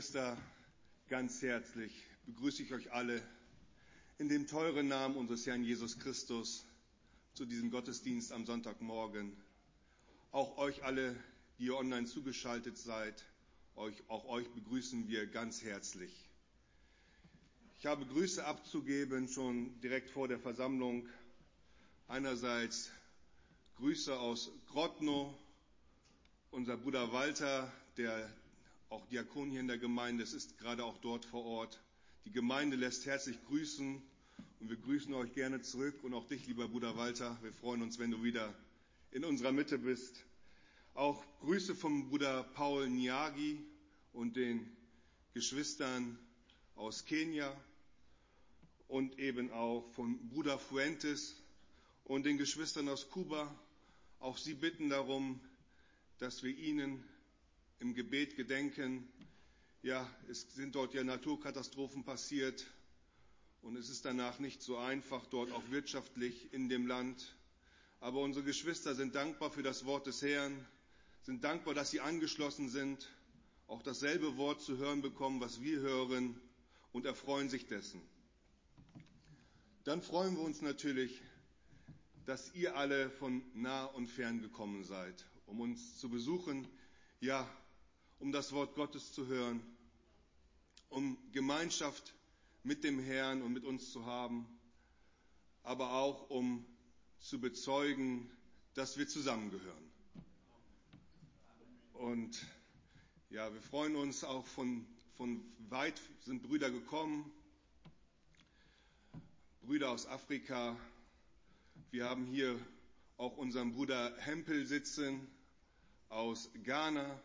Geschwister, ganz herzlich begrüße ich euch alle in dem teuren Namen unseres Herrn Jesus Christus zu diesem Gottesdienst am Sonntagmorgen. Auch euch alle, die ihr online zugeschaltet seid, auch euch begrüßen wir ganz herzlich. Ich habe Grüße abzugeben, schon direkt vor der Versammlung. Einerseits Grüße aus Grodno, unser Bruder Walter, der auch Diakon hier in der Gemeinde ist, gerade auch dort vor Ort. Die Gemeinde lässt herzlich grüßen und wir grüßen euch gerne zurück und auch dich, lieber Bruder Walter. Wir freuen uns, wenn du wieder in unserer Mitte bist. Auch Grüße vom Bruder Paul Nyagi und den Geschwistern aus Kenia und eben auch von Bruder Fuentes und den Geschwistern aus Kuba. Auch sie bitten darum, dass wir ihnen im Gebet gedenken. Ja, es sind dort ja Naturkatastrophen passiert und es ist danach nicht so einfach, dort auch wirtschaftlich in dem Land. Aber unsere Geschwister sind dankbar für das Wort des Herrn, sind dankbar, dass sie angeschlossen sind, auch dasselbe Wort zu hören bekommen, was wir hören, und erfreuen sich dessen. Dann freuen wir uns natürlich, dass ihr alle von nah und fern gekommen seid, um uns zu besuchen, ja, um das Wort Gottes zu hören, um Gemeinschaft mit dem Herrn und mit uns zu haben, aber auch um zu bezeugen, dass wir zusammengehören. Und ja, wir freuen uns auch von weit sind Brüder gekommen, Brüder aus Afrika. Wir haben hier auch unseren Bruder Hempel sitzen aus Ghana.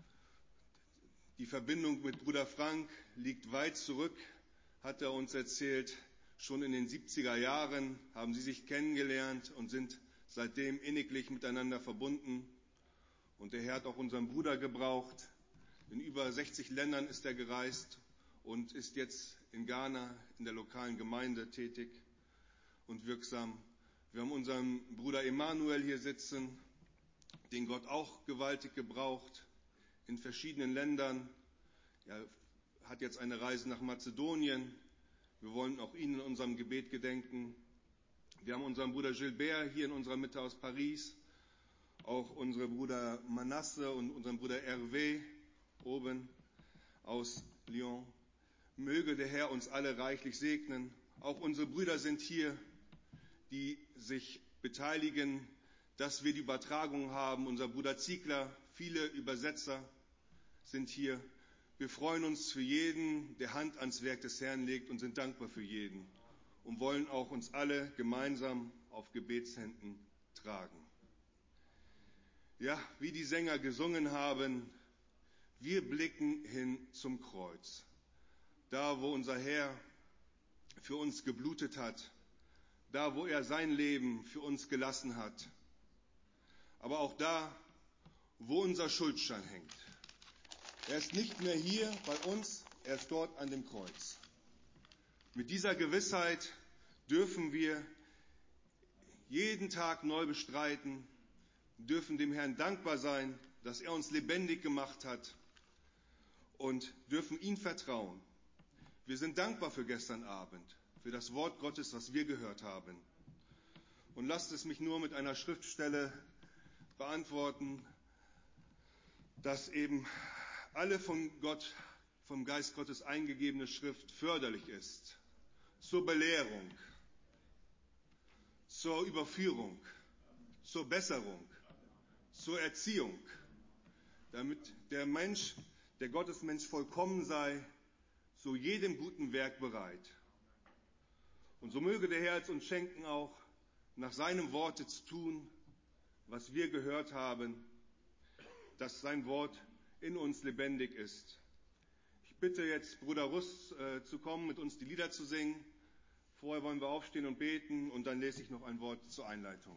Die Verbindung mit Bruder Frank liegt weit zurück, hat er uns erzählt. Schon in den 70er Jahren haben sie sich kennengelernt und sind seitdem inniglich miteinander verbunden. Und der Herr hat auch unseren Bruder gebraucht. In über 60 Ländern ist er gereist und ist jetzt in Ghana in der lokalen Gemeinde tätig und wirksam. Wir haben unseren Bruder Emanuel hier sitzen, den Gott auch gewaltig gebraucht, in verschiedenen Ländern. Er hat jetzt eine Reise nach Mazedonien. Wir wollen auch ihn in unserem Gebet gedenken. Wir haben unseren Bruder Gilbert hier in unserer Mitte aus Paris, auch unsere Bruder Manasse und unseren Bruder Hervé oben aus Lyon. Möge der Herr uns alle reichlich segnen. Auch unsere Brüder sind hier, die sich beteiligen, dass wir die Übertragung haben. Unser Bruder Ziegler, viele Übersetzer sind hier. Wir freuen uns für jeden, der Hand ans Werk des Herrn legt, und sind dankbar für jeden und wollen auch uns alle gemeinsam auf Gebetshänden tragen. Ja, wie die Sänger gesungen haben, wir blicken hin zum Kreuz. Da, wo unser Herr für uns geblutet hat, da, wo er sein Leben für uns gelassen hat, aber auch da, wo unser Schuldschein hängt. Er ist nicht mehr hier bei uns, er ist dort an dem Kreuz. Mit dieser Gewissheit dürfen wir jeden Tag neu bestreiten, dürfen dem Herrn dankbar sein, dass er uns lebendig gemacht hat, und dürfen ihm vertrauen. Wir sind dankbar für gestern Abend, für das Wort Gottes, was wir gehört haben. Und lasst es mich nur mit einer Schriftstelle beantworten, dass eben alle von Gott, vom Geist Gottes eingegebene Schrift förderlich ist zur Belehrung, zur Überführung, zur Besserung, zur Erziehung, damit der Gottesmensch vollkommen sei, zu jedem guten Werk bereit. Und so möge der Herr es uns schenken, auch nach seinem Worte zu tun, was wir gehört haben, dass sein Wort in uns lebendig ist. Ich bitte jetzt Bruder Russ zu kommen, mit uns die Lieder zu singen. Vorher wollen wir aufstehen und beten, und dann lese ich noch ein Wort zur Einleitung.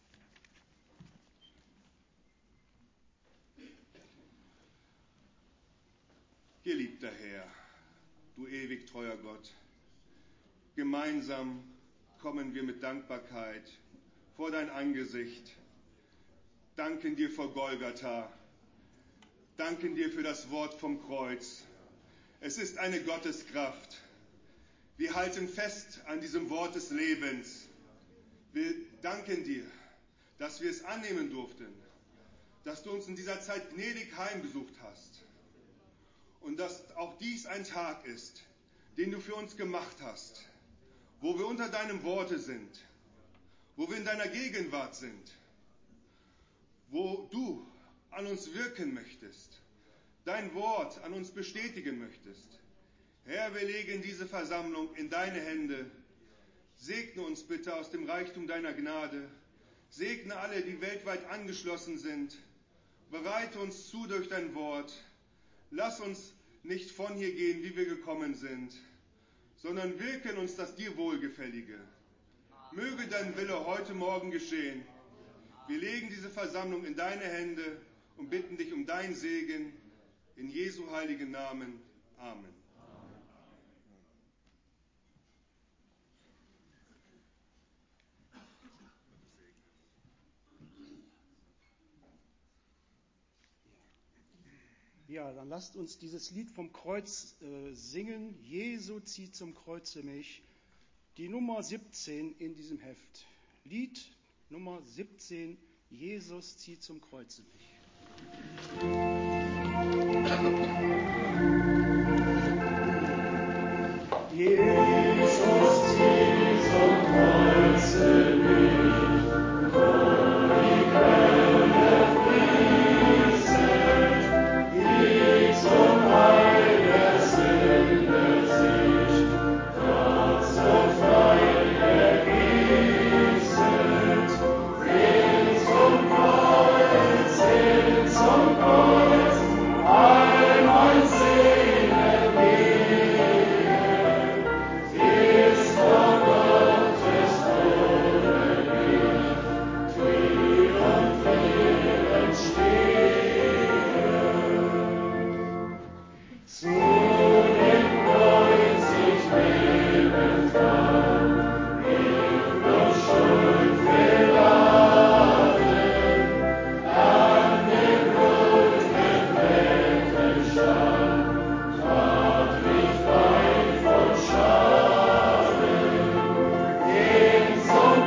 Geliebter Herr, du ewig treuer Gott, gemeinsam kommen wir mit Dankbarkeit vor dein Angesicht, danken dir vor Golgatha, danken dir für das Wort vom Kreuz, Es ist eine Gotteskraft. Wir halten fest an diesem Wort des Lebens. Wir danken dir, dass wir es annehmen durften, dass du uns in dieser Zeit gnädig heimgesucht hast und dass auch dies ein Tag ist, den du für uns gemacht hast, wo wir unter deinem Worte sind, wo wir in deiner Gegenwart sind, wo du an uns wirken möchtest, dein Wort an uns bestätigen möchtest. Herr, wir legen diese Versammlung in deine Hände. Segne uns bitte aus dem Reichtum deiner Gnade. Segne alle, die weltweit angeschlossen sind. Bereite uns zu durch dein Wort. Lass uns nicht von hier gehen, wie wir gekommen sind, sondern wirke in uns das dir Wohlgefällige. Möge dein Wille heute Morgen geschehen. Wir legen diese Versammlung in deine Hände und bitten dich um deinen Segen. In Jesu heiligen Namen. Amen. Ja, dann lasst uns dieses Lied vom Kreuz singen. Jesu zieht zum Kreuze mich. Die Nummer 17 in diesem Heft. Lied Nummer 17. Jesus zieht zum Kreuze mich. Jesus zieht zum Kreuze mich, wo die Quelle fließt, die zum Heil der Sünde sich Gott so frei ergießet, hin zum Kreuz, all mein Sehnen gehe, ist vor Gottes Thron triumphierend stehe. Zu dem Kreuz ich lebend kam, hilflos Schuld geladen, an dem Blut gefleckten Stamm, trat mich weit von Schaden. Hin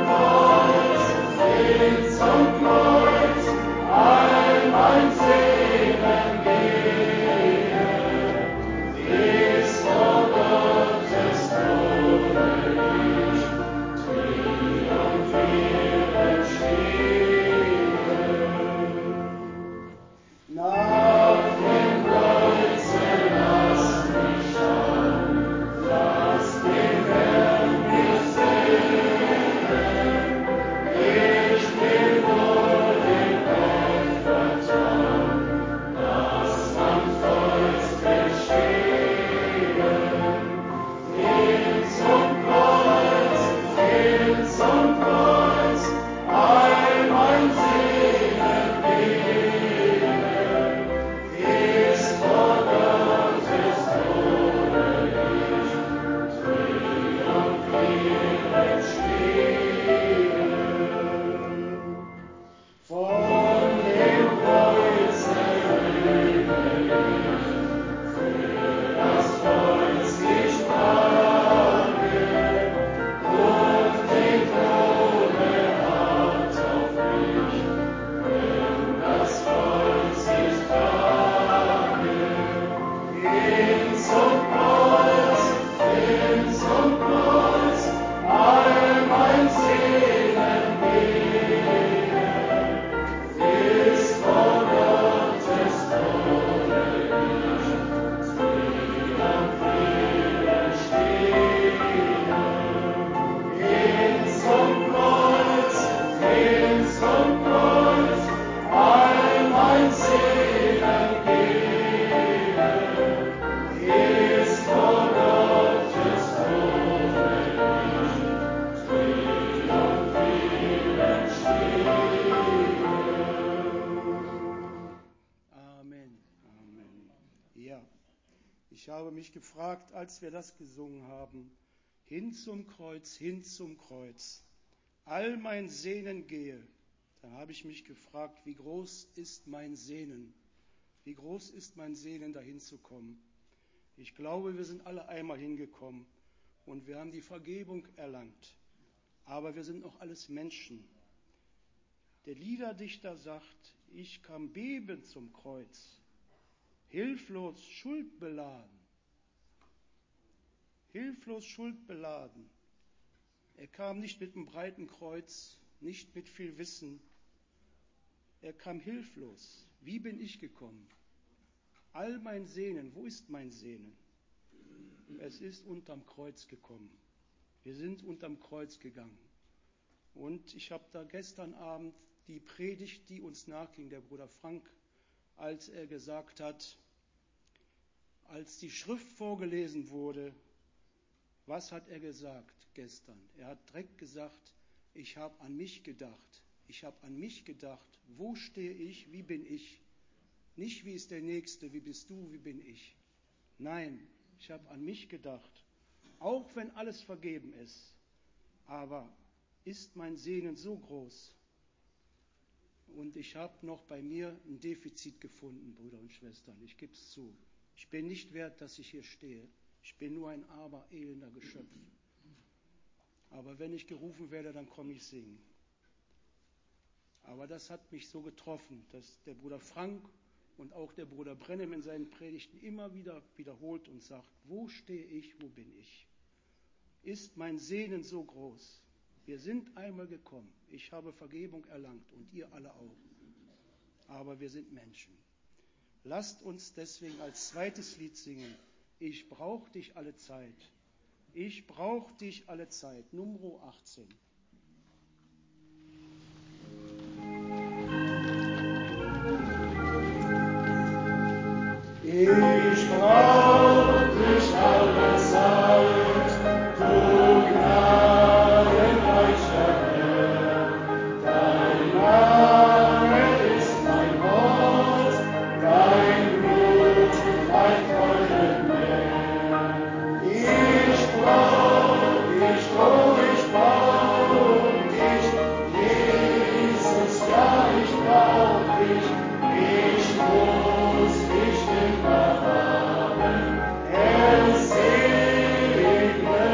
zum Kreuz, all mein Sehnen gehe, ist vor Gottes Throne ich triumphierend stehe. Nach dem Kreuze lasst mich schauen, lasst den Herrn mich sehen. Ich will nur dem Gott vertrauen, das am Kreuz bestehen. Hin zum Kreuz, all mein Sehnen gehe, ist vor Gottes Throne ich triumphierend stehe. Von dem Kreuze lebe ich, für das Kreuz ich trage, und die Krone hart auf mich, wenn das Kreuz ich trage. Hin zum Kreuz, all mein Sehnen gehe, ist vor Gottes Throne ich triumphierend stehe. Hin zum Kreuz, all mein Sehnen gehe, ist vor Gottes Throne ich triumphierend stehe. Amen. Amen. Ja, ich habe mich gefragt, als wir das gesungen haben, hin zum Kreuz, all mein Sehnen gehe, dann habe ich mich gefragt, wie groß ist mein Sehnen? Wie groß ist mein Sehnen, dahin zu kommen? Ich glaube, wir sind alle einmal hingekommen und wir haben die Vergebung erlangt. Aber wir sind noch alles Menschen. Der Liederdichter sagt, ich kam bebend zum Kreuz, hilflos, schuldbeladen. Hilflos, schuldbeladen. Er kam nicht mit einem breiten Kreuz, nicht mit viel Wissen. Er kam hilflos. Wie bin ich gekommen? All mein Sehnen, wo ist mein Sehnen? Es ist unterm Kreuz gekommen. Wir sind unterm Kreuz gegangen. Und ich habe da gestern Abend die Predigt, die uns nachging, der Bruder Frank, als er gesagt hat, als die Schrift vorgelesen wurde, was hat er gesagt gestern? Er hat direkt gesagt, ich habe an mich gedacht. Ich habe an mich gedacht, wo stehe ich, wie bin ich? Nicht, wie ist der Nächste, wie bist du, wie bin ich? Nein, ich habe an mich gedacht, auch wenn alles vergeben ist. Aber ist mein Sehnen so groß? Und ich habe noch bei mir ein Defizit gefunden, Brüder und Schwestern. Ich gebe es zu. Ich bin nicht wert, dass ich hier stehe. Ich bin nur ein armer, elender Geschöpf. Aber wenn ich gerufen werde, dann komme ich singen. Aber das hat mich so getroffen, dass der Bruder Frank und auch der Bruder Brennem in seinen Predigten immer wieder wiederholt und sagt, wo stehe ich, wo bin ich? Ist mein Sehnen so groß? Wir sind einmal gekommen. Ich habe Vergebung erlangt und ihr alle auch. Aber wir sind Menschen. Lasst uns deswegen als zweites Lied singen. Ich brauche dich alle Zeit. Ich brauche dich alle Zeit. Nummer 18. Ich brauche dich alle Zeit, du gnadenreicher Herr. Dein Name ist mein Wort, dein Blut, mein Freudenmeer. Ich brauche dich, oh, ich brauche dich, Jesus, ja, ich brauche dich, ich muss dich immer haben, Herr, segne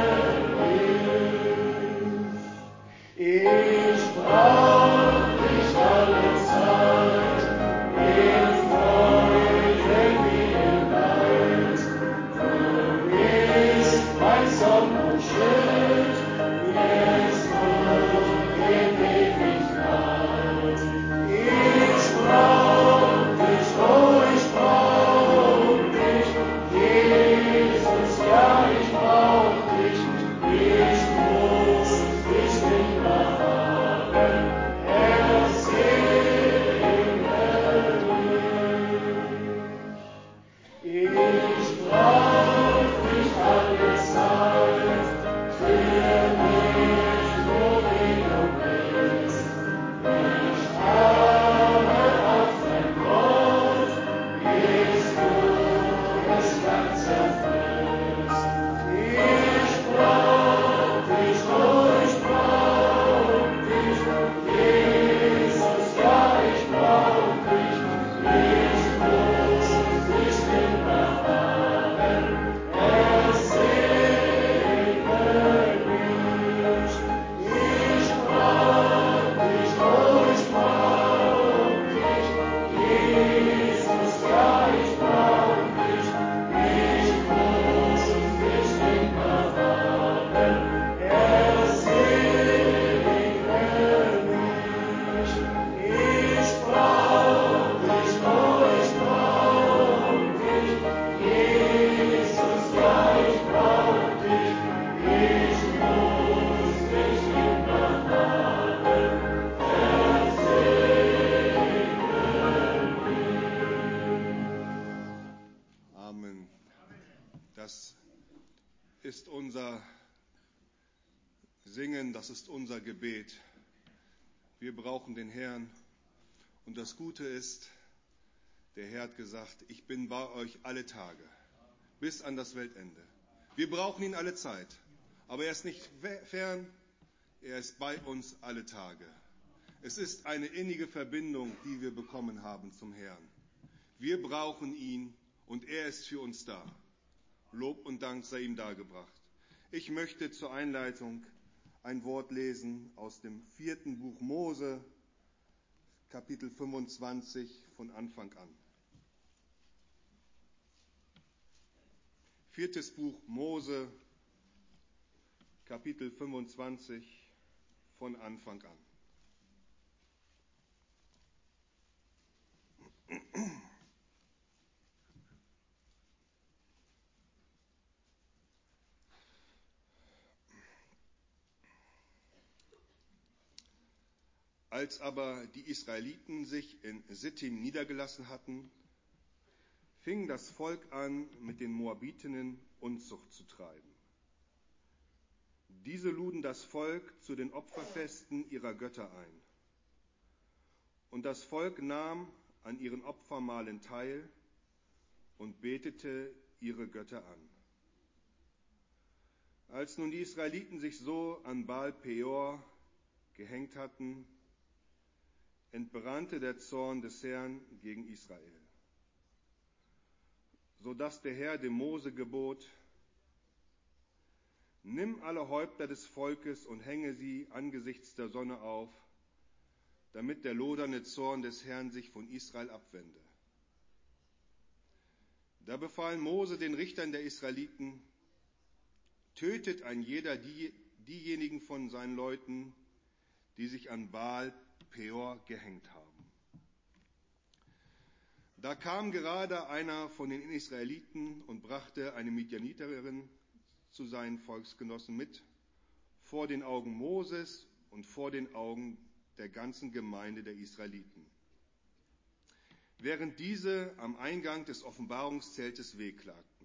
mich. Ich brauche dich alle Zeit, in Freude wie in Leid. Du bist mein Sonn und Schild, mir ist gut in Ewigkeit. Ich brauche dich, oh, ich brauche dich, Jesus, ja, ich brauche dich, ich muss dich immer haben, Herr, segne mich. Ich brauche dich alle Zeit, für mich, wie du bist. Ich harre auf dein Wort, bis du es ganz erfüllst. Ich brauche dich, oh, ich brauche dich, Jesus, ja, ich brauche dich, ich muss dich immer haben, Herr, segne mich. Ich brauche dich, oh, ich brauche dich, Jesus, ja, ich brauche dich, ich muss dich immer haben, Herr, segne mich. Ich brauche dich, oh, ich brauche dich, Jesus, ja, ich brauche dich, ich muss dich immer haben, Herr, segne mich. Amen. Das ist unser Singen, das ist unser Gebet. Wir brauchen den Herrn. Und das Gute ist, der Herr hat gesagt, ich bin bei euch alle Tage, bis an das Weltende. Wir brauchen ihn alle Zeit. Aber er ist nicht fern, er ist bei uns alle Tage. Es ist eine innige Verbindung, die wir bekommen haben zum Herrn. Wir brauchen ihn und er ist für uns da. Lob und Dank sei ihm dargebracht. Ich möchte zur Einleitung ein Wort lesen aus dem 4. Buch Mose, Kapitel 25 von Anfang an. 4. Buch Mose, Kapitel 25 von Anfang an. Als aber die Israeliten sich in Sittim niedergelassen hatten, fing das Volk an, mit den Moabitinnen Unzucht zu treiben. Diese luden das Volk zu den Opferfesten ihrer Götter ein. Und das Volk nahm an ihren Opfermahlen teil und betete ihre Götter an. Als nun die Israeliten sich so an Baal Peor gehängt hatten, entbrannte der Zorn des Herrn gegen Israel, so dass der Herr dem Mose gebot: Nimm alle Häupter des Volkes und hänge sie angesichts der Sonne auf, damit der lodernde Zorn des Herrn sich von Israel abwende. Da befahl Mose den Richtern der Israeliten: Tötet ein jeder diejenigen von seinen Leuten, die sich an Baal Peor gehängt haben. Da kam gerade einer von den Israeliten und brachte eine Midianiterin zu seinen Volksgenossen mit, vor den Augen Moses und vor den Augen der ganzen Gemeinde der Israeliten, während diese am Eingang des Offenbarungszeltes wehklagten.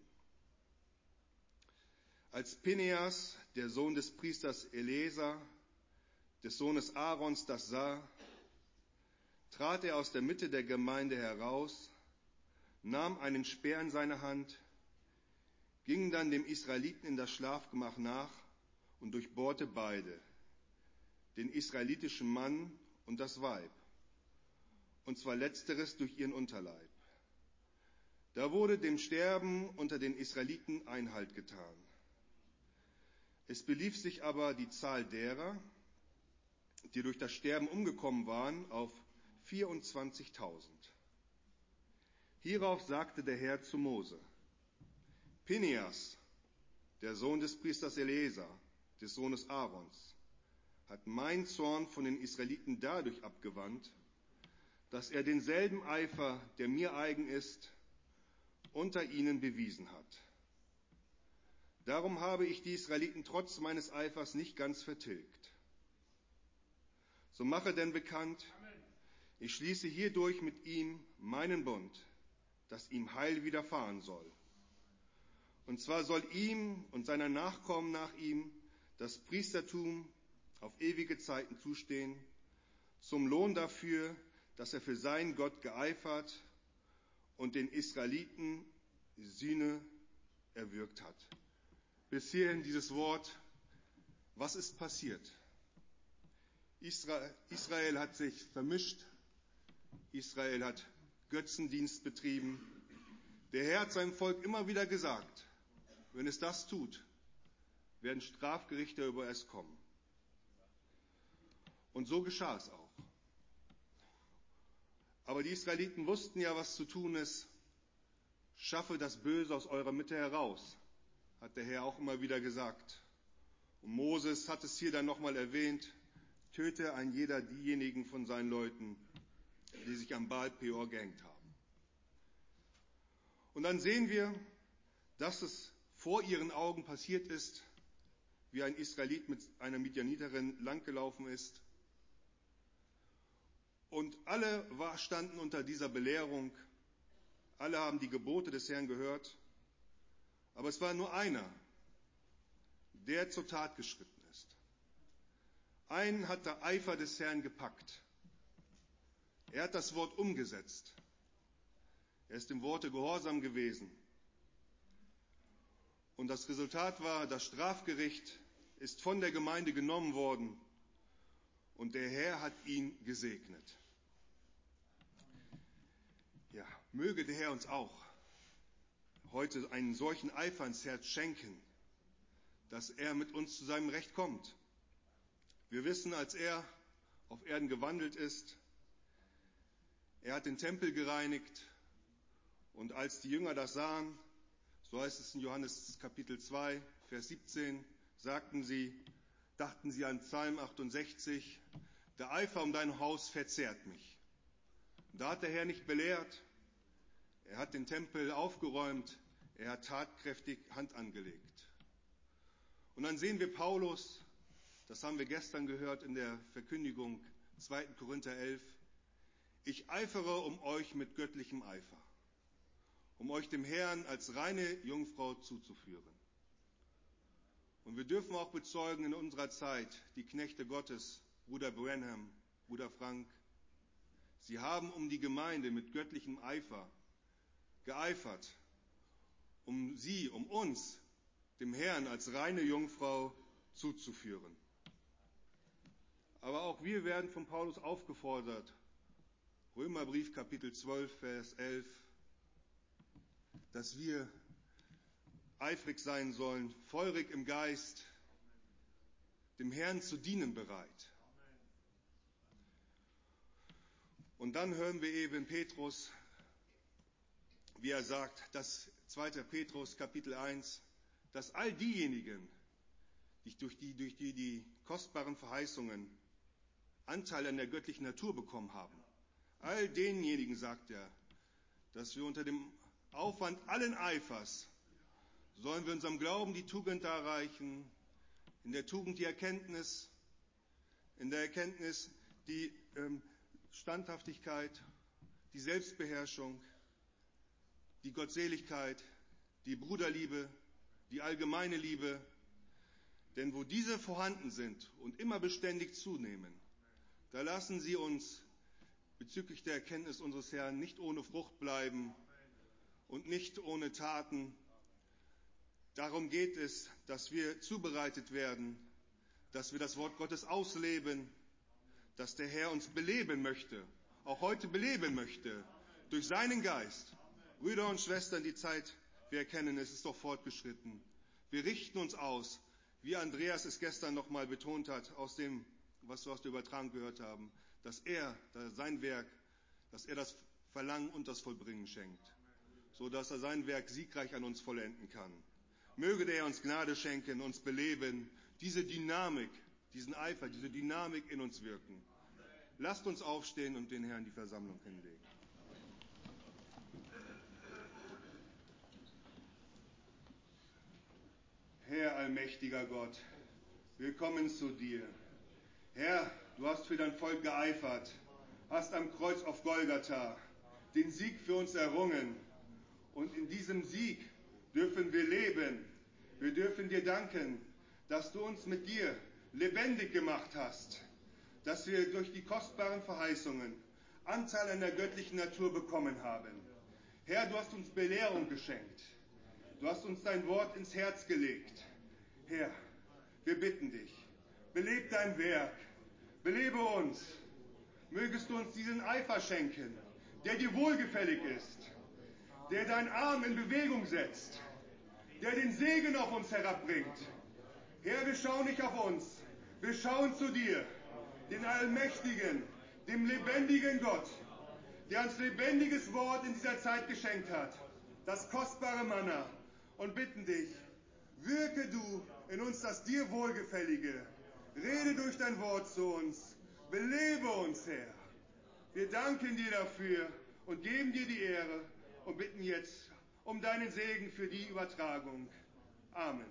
Als Pineas, der Sohn des Priesters Eleazar, des Sohnes Aarons, das sah, trat er aus der Mitte der Gemeinde heraus, nahm einen Speer in seine Hand, ging dann dem Israeliten in das Schlafgemach nach und durchbohrte beide, den israelitischen Mann und das Weib, und zwar letzteres durch ihren Unterleib. Da wurde dem Sterben unter den Israeliten Einhalt getan. Es belief sich aber die Zahl derer, die durch das Sterben umgekommen waren, auf 24.000. Hierauf sagte der Herr zu Mose: Pineas, der Sohn des Priesters Eleazar, des Sohnes Aarons, hat mein Zorn von den Israeliten dadurch abgewandt, dass er denselben Eifer, der mir eigen ist, unter ihnen bewiesen hat. Darum habe ich die Israeliten trotz meines Eifers nicht ganz vertilgt. So mache denn bekannt, ich schließe hierdurch mit ihm meinen Bund, dass ihm Heil widerfahren soll. Und zwar soll ihm und seiner Nachkommen nach ihm das Priestertum auf ewige Zeiten zustehen, zum Lohn dafür, dass er für seinen Gott geeifert und den Israeliten Sühne erwirkt hat. Bis hierhin dieses Wort. Was ist passiert? Israel hat sich vermischt. Israel hat Götzendienst betrieben. Der Herr hat seinem Volk immer wieder gesagt, wenn es das tut, werden Strafgerichte über es kommen. Und so geschah es auch. Aber die Israeliten wussten ja, was zu tun ist. Schaffe das Böse aus eurer Mitte heraus, hat der Herr auch immer wieder gesagt. Und Moses hat es hier dann nochmal erwähnt: Töte ein jeder diejenigen von seinen Leuten, die sich am Baal Peor gehängt haben. Und dann sehen wir, dass es vor ihren Augen passiert ist, wie ein Israelit mit einer Midianiterin langgelaufen ist. Und alle standen unter dieser Belehrung, alle haben die Gebote des Herrn gehört, aber es war nur einer, der zur Tat geschritten ist. Einen hat der Eifer des Herrn gepackt. Er hat das Wort umgesetzt. Er ist dem Worte gehorsam gewesen. Und das Resultat war, das Strafgericht ist von der Gemeinde genommen worden und der Herr hat ihn gesegnet. Ja, möge der Herr uns auch heute einen solchen Eifer ins Herz schenken, dass er mit uns zu seinem Recht kommt. Wir wissen, als er auf Erden gewandelt ist, er hat den Tempel gereinigt und als die Jünger das sahen, so heißt es in Johannes Kapitel 2, Vers 17, dachten sie an Psalm 68, der Eifer um dein Haus verzehrt mich. Da hat der Herr nicht belehrt, er hat den Tempel aufgeräumt, er hat tatkräftig Hand angelegt. Und dann sehen wir Paulus, das haben wir gestern gehört in der Verkündigung 2. Korinther 11, ich eifere um euch mit göttlichem Eifer, um euch dem Herrn als reine Jungfrau zuzuführen. Und wir dürfen auch bezeugen in unserer Zeit, die Knechte Gottes, Bruder Branham, Bruder Frank, sie haben um die Gemeinde mit göttlichem Eifer geeifert, um uns, dem Herrn als reine Jungfrau zuzuführen. Aber auch wir werden von Paulus aufgefordert, Römerbrief Kapitel 12, Vers 11, dass wir eifrig sein sollen, feurig im Geist, dem Herrn zu dienen bereit. Und dann hören wir eben Petrus, wie er sagt, das 2. Petrus Kapitel 1, dass all diejenigen, die durch die kostbaren Verheißungen Anteil an der göttlichen Natur bekommen haben, all denjenigen, sagt er, dass wir unter dem Aufwand allen Eifers sollen wir unserem Glauben die Tugend erreichen, in der Tugend die Erkenntnis, in der Erkenntnis die Standhaftigkeit, die Selbstbeherrschung, die Gottseligkeit, die Bruderliebe, die allgemeine Liebe. Denn wo diese vorhanden sind und immer beständig zunehmen, da lassen sie uns bezüglich der Erkenntnis unseres Herrn nicht ohne Frucht bleiben und nicht ohne Taten. Darum geht es, dass wir zubereitet werden, dass wir das Wort Gottes ausleben, dass der Herr uns beleben möchte, auch heute beleben möchte, durch seinen Geist. Brüder und Schwestern, die Zeit, wir erkennen, es ist doch fortgeschritten. Wir richten uns aus, wie Andreas es gestern nochmal betont hat, aus dem, was wir aus der Übertragung gehört haben, dass er sein Werk, dass er das Verlangen und das Vollbringen schenkt, so dass er sein Werk siegreich an uns vollenden kann. Möge der Herr uns Gnade schenken, uns beleben, diese Dynamik, diesen Eifer, diese Dynamik in uns wirken. Lasst uns aufstehen und den Herrn die Versammlung hinlegen. Herr, allmächtiger Gott, wir kommen zu dir. Herr, du hast für dein Volk geeifert, hast am Kreuz auf Golgatha den Sieg für uns errungen. Und in diesem Sieg dürfen wir leben. Wir dürfen dir danken, dass du uns mit dir lebendig gemacht hast, dass wir durch die kostbaren Verheißungen Anteil an der göttlichen Natur bekommen haben. Herr, du hast uns Belehrung geschenkt. Du hast uns dein Wort ins Herz gelegt. Herr, wir bitten dich, beleb dein Werk, belebe uns. Mögest du uns diesen Eifer schenken, der dir wohlgefällig ist, der deinen Arm in Bewegung setzt, der den Segen auf uns herabbringt. Herr, wir schauen nicht auf uns, wir schauen zu dir, den Allmächtigen, dem lebendigen Gott, der uns lebendiges Wort in dieser Zeit geschenkt hat, das kostbare Manna, und bitten dich, wirke du in uns das dir Wohlgefällige, rede durch dein Wort zu uns, belebe uns, Herr. Wir danken dir dafür und geben dir die Ehre und bitten jetzt um deinen Segen für die Übertragung. Amen.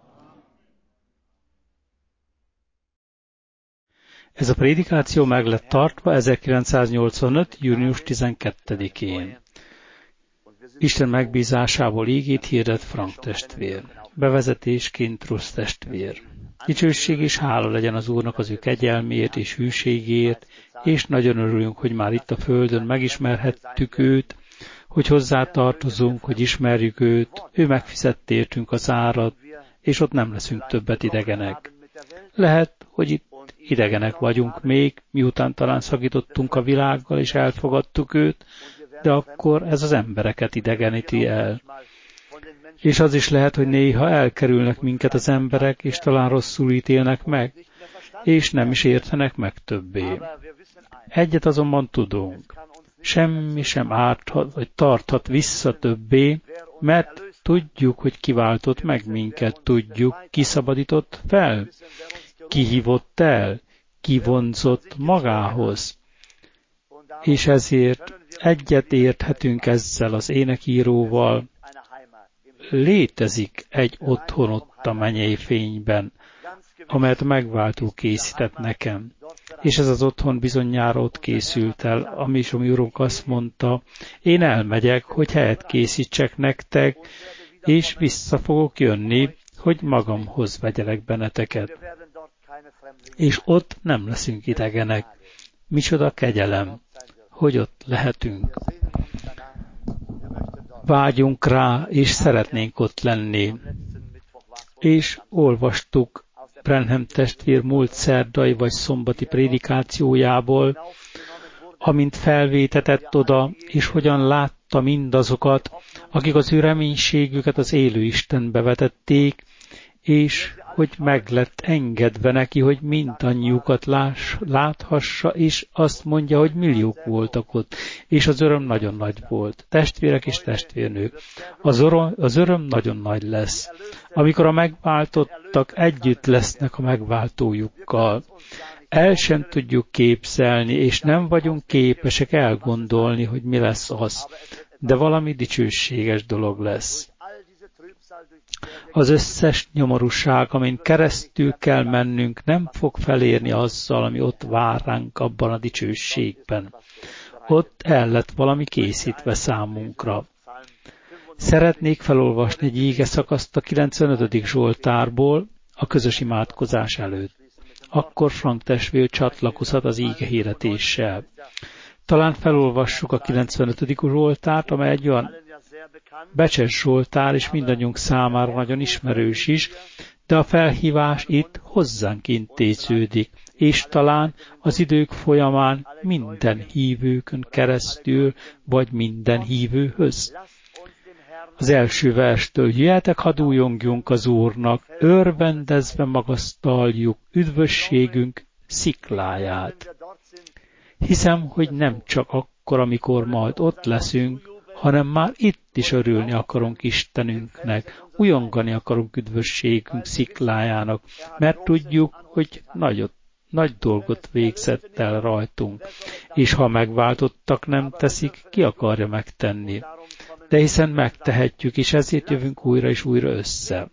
Ez a prédikáció meg lett tartva 1985. június 12-én. Isten megbízásából ígét hirdet Frank testvér. Bevezetésként Rusz testvér. Dicsőség és hála legyen az Úrnak az ő kegyelméért és hűségéért, és nagyon örülünk, hogy már itt a földön megismerhettük őt, hogy hozzá tartozunk, hogy ismerjük őt, ő megfizette értünk az árat, és ott nem leszünk többet idegenek. Lehet, hogy itt idegenek vagyunk még, miután talán szakítottunk a világgal, és elfogadtuk őt, de akkor ez az embereket idegeníti el. És az is lehet, hogy néha elkerülnek minket az emberek, és talán rosszul ítélnek meg, és nem is értenek meg többé. Egyet azonban tudunk, semmi sem árthat, vagy tarthat vissza többé, mert tudjuk, hogy kiváltott meg minket, tudjuk, kiszabadított fel, kihívott el, kivonzott magához. És ezért egyet érthetünk ezzel az énekíróval, létezik egy otthon ott a mennyei fényben, amelyet a megváltó készített nekem. És ez az otthon bizonyára ott készült el, ami Urunk azt mondta, én elmegyek, hogy helyet készítsek nektek, és vissza fogok jönni, hogy magamhoz vegyelek benneteket. És ott nem leszünk idegenek. Micsoda kegyelem, hogy ott lehetünk. Vágyunk rá, és szeretnénk ott lenni. És olvastuk Branham testvér múlt szerdai vagy szombati prédikációjából, amint felvétetett oda, és hogyan látta mindazokat, akik az ő reménységüket az élő Istenbe vetették, és hogy meg lett engedve neki, hogy mindannyiukat láthassa, és azt mondja, hogy milliók voltak ott, és az öröm nagyon nagy volt. Testvérek és testvérnők, az öröm nagyon nagy lesz, amikor a megváltottak együtt lesznek a megváltójukkal. El sem tudjuk képzelni, és nem vagyunk képesek elgondolni, hogy mi lesz az, de valami dicsőséges dolog lesz. Az összes nyomorúság, amin keresztül kell mennünk, nem fog felérni azzal, ami ott vár ránk abban a dicsőségben. Ott el lett valami készítve számunkra. Szeretnék felolvasni egy ígeszakaszt a 95. Zsoltárból a közös imádkozás előtt. Akkor Frank testvér csatlakozhat az íge hirdetéssel. Talán felolvassuk a 95. Zsoltárt, amely egy olyan becses Zsoltár, és mindannyiunk számára nagyon ismerős is, de a felhívás itt hozzánk intéződik, és talán az idők folyamán minden hívőkön keresztül, vagy minden hívőhöz. Az első verstől: jöjjetek, hadd újongjunk az Úrnak, örvendezve magasztaljuk üdvösségünk szikláját. Hiszem, hogy nem csak akkor, amikor majd ott leszünk, hanem már itt is örülni akarunk Istenünknek, ujjongani akarunk üdvösségünk sziklájának, mert tudjuk, hogy nagy dolgot végzett el rajtunk, és ha megváltottak nem teszik, ki akarja megtenni. De hiszen megtehetjük, és ezért jövünk újra és újra össze.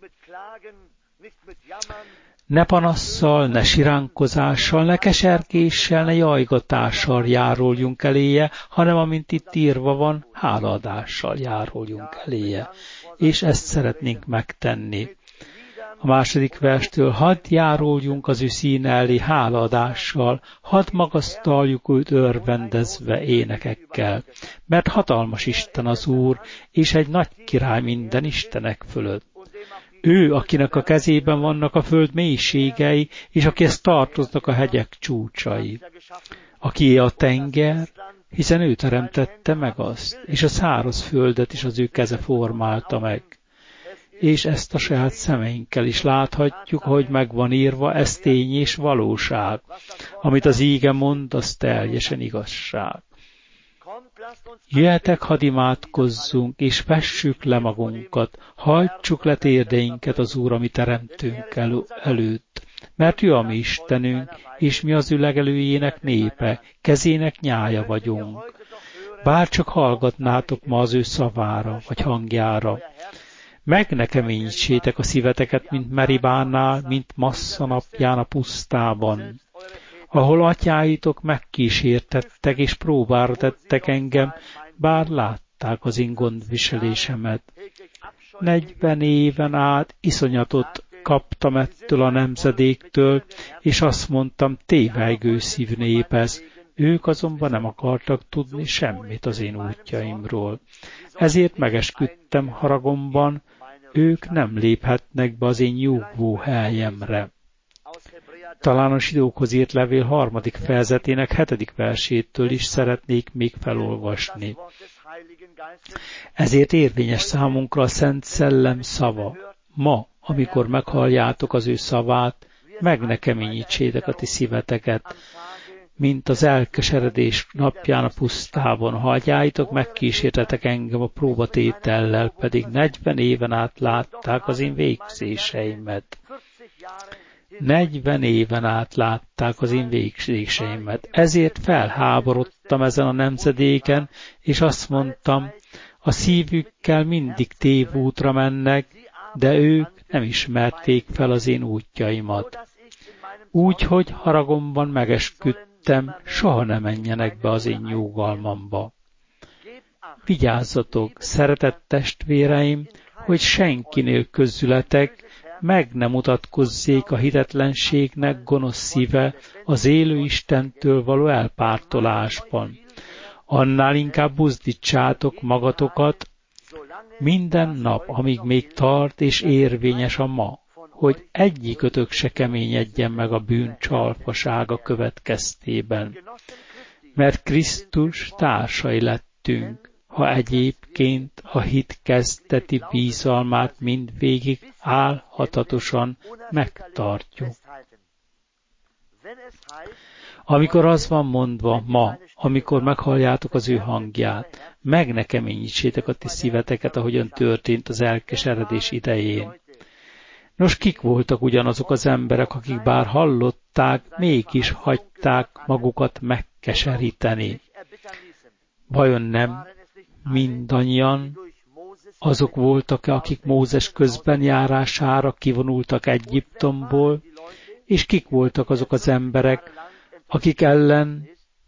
Ne panasszal, ne siránkozással, ne keserkéssel, ne jajgatással járuljunk eléje, hanem amint itt írva van, hálaadással járuljunk eléje. És ezt szeretnénk megtenni. A második verstől: hadd járuljunk az ő színe elé hálaadással, hadd magasztaljuk őt örvendezve énekekkel, mert hatalmas Isten az Úr, és egy nagy király minden istenek fölött. Ő, akinek a kezében vannak a föld mélységei, és akihez tartoznak a hegyek csúcsai. Akié a tenger, hiszen ő teremtette meg azt, és a száraz földet is az ő keze formálta meg. És ezt a saját szemeinkkel is láthatjuk, hogy megvan írva, ez tény és valóság. Amit az íge mond, az teljesen igazság. Jöjjetek, hadd imádkozzunk, és vessük le magunkat, hajtsuk le térdeinket az Úr, ami teremtünk előtt. Mert ő a mi Istenünk, és mi az ő legelőjének népe, kezének nyája vagyunk. Bár csak hallgatnátok ma az ő szavára, vagy hangjára. Meg ne keményítsétek a szíveteket, mint Meribánál, mint Massza napján a pusztában, ahol atyáitok megkísértettek és próbára tettek engem, bár látták az én gondviselésemet. 40 éven át iszonyatot kaptam ettől a nemzedéktől, és azt mondtam, tévejgő szív nép ez. Ők azonban nem akartak tudni semmit az én útjaimról. Ezért megesküdtem haragomban, ők nem léphetnek be az én nyugvó helyemre. Talán a zsidókhoz írt levél 3. fejezetének 7. versétől is szeretnék még felolvasni. Ezért érvényes számunkra a Szent Szellem szava. Ma, amikor meghalljátok az ő szavát, meg ne keményítsétek a ti szíveteket, mint az elkeseredés napján a pusztában. Ha agyáitok, megkísértetek engem a próbatétellel, pedig 40 éven át látták az én végzéseimet. 40 éven át látták az én végzéseimet. Ezért felháborodtam ezen a nemzedéken, és azt mondtam, a szívükkel mindig tévútra mennek, de ők nem ismerték fel az én útjaimat. Úgyhogy haragomban megesküdtem, soha ne menjenek be az én nyugalmamba. Vigyázzatok, szeretett testvéreim, hogy senkinél közületek meg ne mutatkozzék a hitetlenségnek gonosz szíve az élő Istentől való elpártolásban. Annál inkább buzdítsátok magatokat minden nap, amíg még tart és érvényes a ma, hogy egyikötök se keményedjen meg a bűn csalfasága következtében. Mert Krisztus társai lettünk, ha egyébként a hit kezdeti bízalmát mindvégig álhatatosan megtartjuk. Amikor az van mondva ma, amikor meghalljátok az ő hangját, meg ne keményítsétek a ti szíveteket, ahogyan történt az elkeseredés idején. Nos, kik voltak ugyanazok az emberek, akik bár hallották, mégis hagyták magukat megkeseríteni? Vajon nem mindannyian azok voltak, akik Mózes közbenjárására kivonultak Egyiptomból, és kik voltak azok az emberek, akik ellen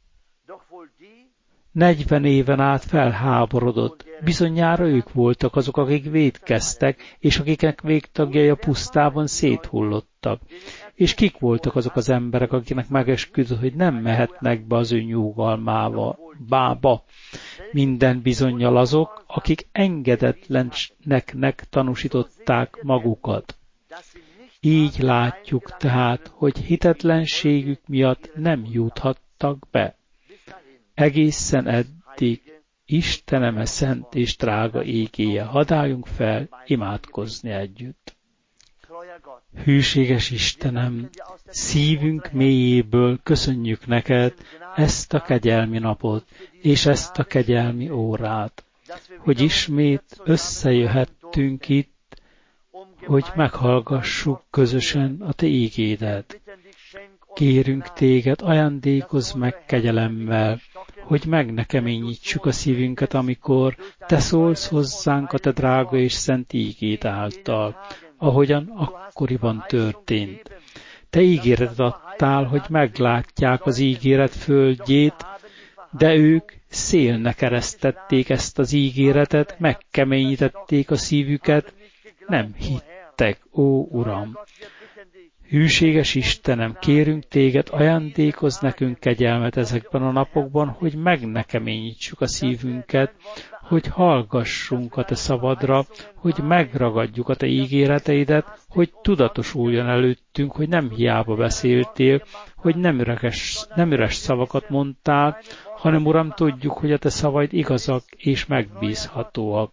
40 éven át felháborodott? Bizonyára ők voltak azok, akik vétkeztek, és akiknek végtagjai a pusztában széthullottak. És kik voltak azok az emberek, akiknek megesküdött, hogy nem mehetnek be az ő nyugalmába? Minden bizonnyal azok, akik engedetlennek tanúsították magukat. Így látjuk tehát, hogy hitetlenségük miatt nem juthattak be. Egészen eddig Istenem szent és drága ígéje, hadd álljunk fel imádkozni együtt. Hűséges Istenem, szívünk mélyéből köszönjük neked ezt a kegyelmi napot és ezt a kegyelmi órát, hogy ismét összejöhettünk itt, hogy meghallgassuk közösen a te ígédet. Kérünk téged, ajándékozz meg kegyelemmel, hogy meg ne keményítsük a szívünket, amikor te szólsz hozzánk a te drága és szent ígéd által, ahogyan akkoriban történt. Te ígéretet adtál, hogy meglátják az ígéret földjét, de ők szélnek eresztették ezt az ígéretet, megkeményítették a szívüket, nem hittek, ó Uram! Hűséges Istenem, kérünk téged, ajándékozz nekünk kegyelmet ezekben a napokban, hogy meg ne keményítsük a szívünket, hogy hallgassunk a te szavadra, hogy megragadjuk a te ígéreteidet, hogy tudatosuljon előttünk, hogy nem hiába beszéltél, hogy nem üres szavakat mondtál, hanem Uram, tudjuk, hogy a te szavaid igazak és megbízhatóak.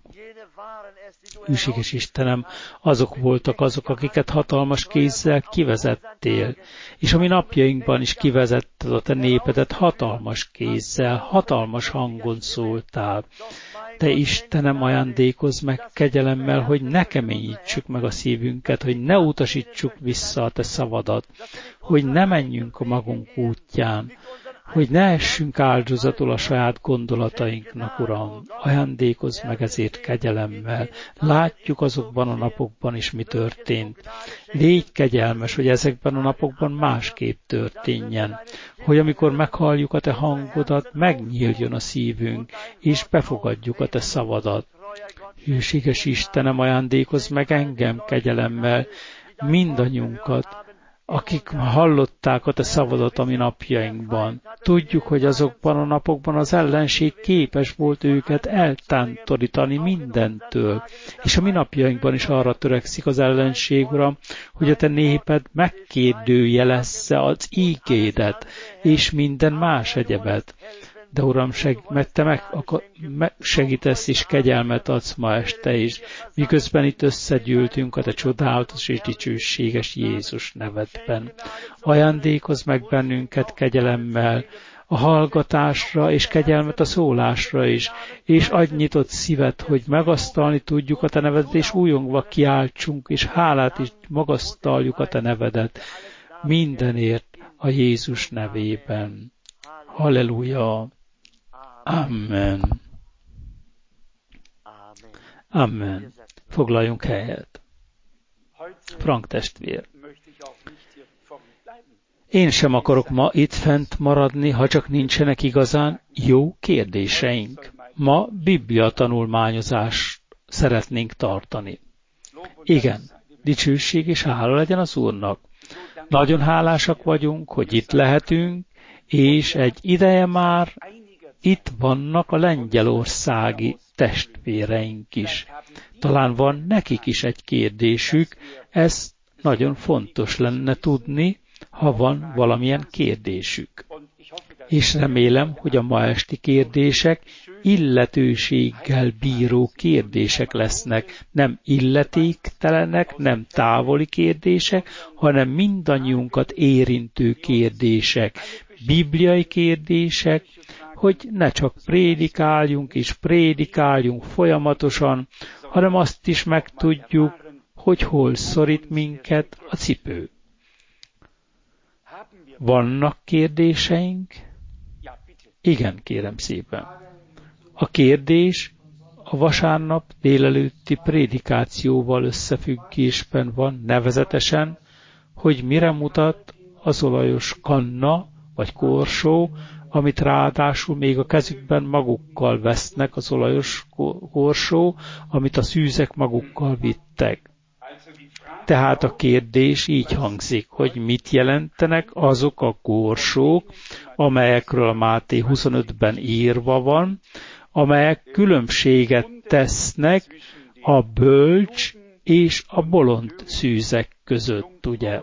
Hűséges Istenem, azok voltak azok, akiket hatalmas kézzel kivezettél, és a mi napjainkban is kivezetted a te népedet hatalmas kézzel, hatalmas hangon szóltál. Te Istenem, ajándékozz meg kegyelemmel, hogy ne keményítsük meg a szívünket, hogy ne utasítsuk vissza a te szavadat, hogy ne menjünk a magunk útján, hogy ne essünk áldozatul a saját gondolatainknak, Uram. Ajándékozz meg ezért kegyelemmel. Látjuk azokban a napokban is, mi történt. Légy kegyelmes, hogy ezekben a napokban másképp történjen. Hogy amikor meghalljuk a te hangodat, megnyíljon a szívünk, és befogadjuk a te szavadat. Hűséges Istenem, ajándékozz meg engem kegyelemmel, mindannyiunkat, akik hallották a te szavadat a mi napjainkban. Tudjuk, hogy azokban a napokban az ellenség képes volt őket eltántorítani mindentől, és a mi napjainkban is arra törekszik az ellenség, Uram, hogy a te néped megkérdőjelezze az ígédet, és minden más egyebet. de Uram, te segítesz és kegyelmet adsz ma este is, miközben itt összegyűltünk a te csodálatos és dicsőséges Jézus nevedben. Ajándékozz meg bennünket kegyelemmel, a hallgatásra és kegyelmet a szólásra is, és adj nyitott szívet, hogy megasztalni tudjuk a te nevedet, és újongva kiáltsunk, és hálát is magasztaljuk a te nevedet. Mindenért a Jézus nevében. Halleluja! Amen! Amen! Foglaljunk helyet. Frank testvér. Én sem akarok ma itt fent maradni, ha csak nincsenek igazán jó kérdéseink. Ma Biblia tanulmányozást szeretnénk tartani. Igen, dicsőség és hála legyen az Úrnak. Nagyon hálásak vagyunk, hogy itt lehetünk, és egy ideje már itt vannak a lengyelországi testvéreink is. Talán van nekik is egy kérdésük, ez nagyon fontos lenne tudni, ha van valamilyen kérdésük. És remélem, hogy a ma esti kérdések illetőséggel bíró kérdések lesznek, nem illetéktelenek, nem távoli kérdések, hanem mindannyiunkat érintő kérdések, bibliai kérdések, hogy ne csak prédikáljunk és prédikáljunk folyamatosan, hanem azt is megtudjuk, hogy hol szorít minket a cipő. Vannak kérdéseink? Igen, kérem szépen. A kérdés a vasárnap délelőtti prédikációval összefüggésben van, nevezetesen, hogy mire mutat az olajos kanna vagy korsó, amit ráadásul még a kezükben magukkal vesznek, az olajos korsó, amit a szűzek magukkal vittek. Tehát a kérdés így hangzik, hogy mit jelentenek azok a korsók, amelyekről a Máté 25-ben írva van, amelyek különbséget tesznek a bölcs és a bolond szűzek között, ugye?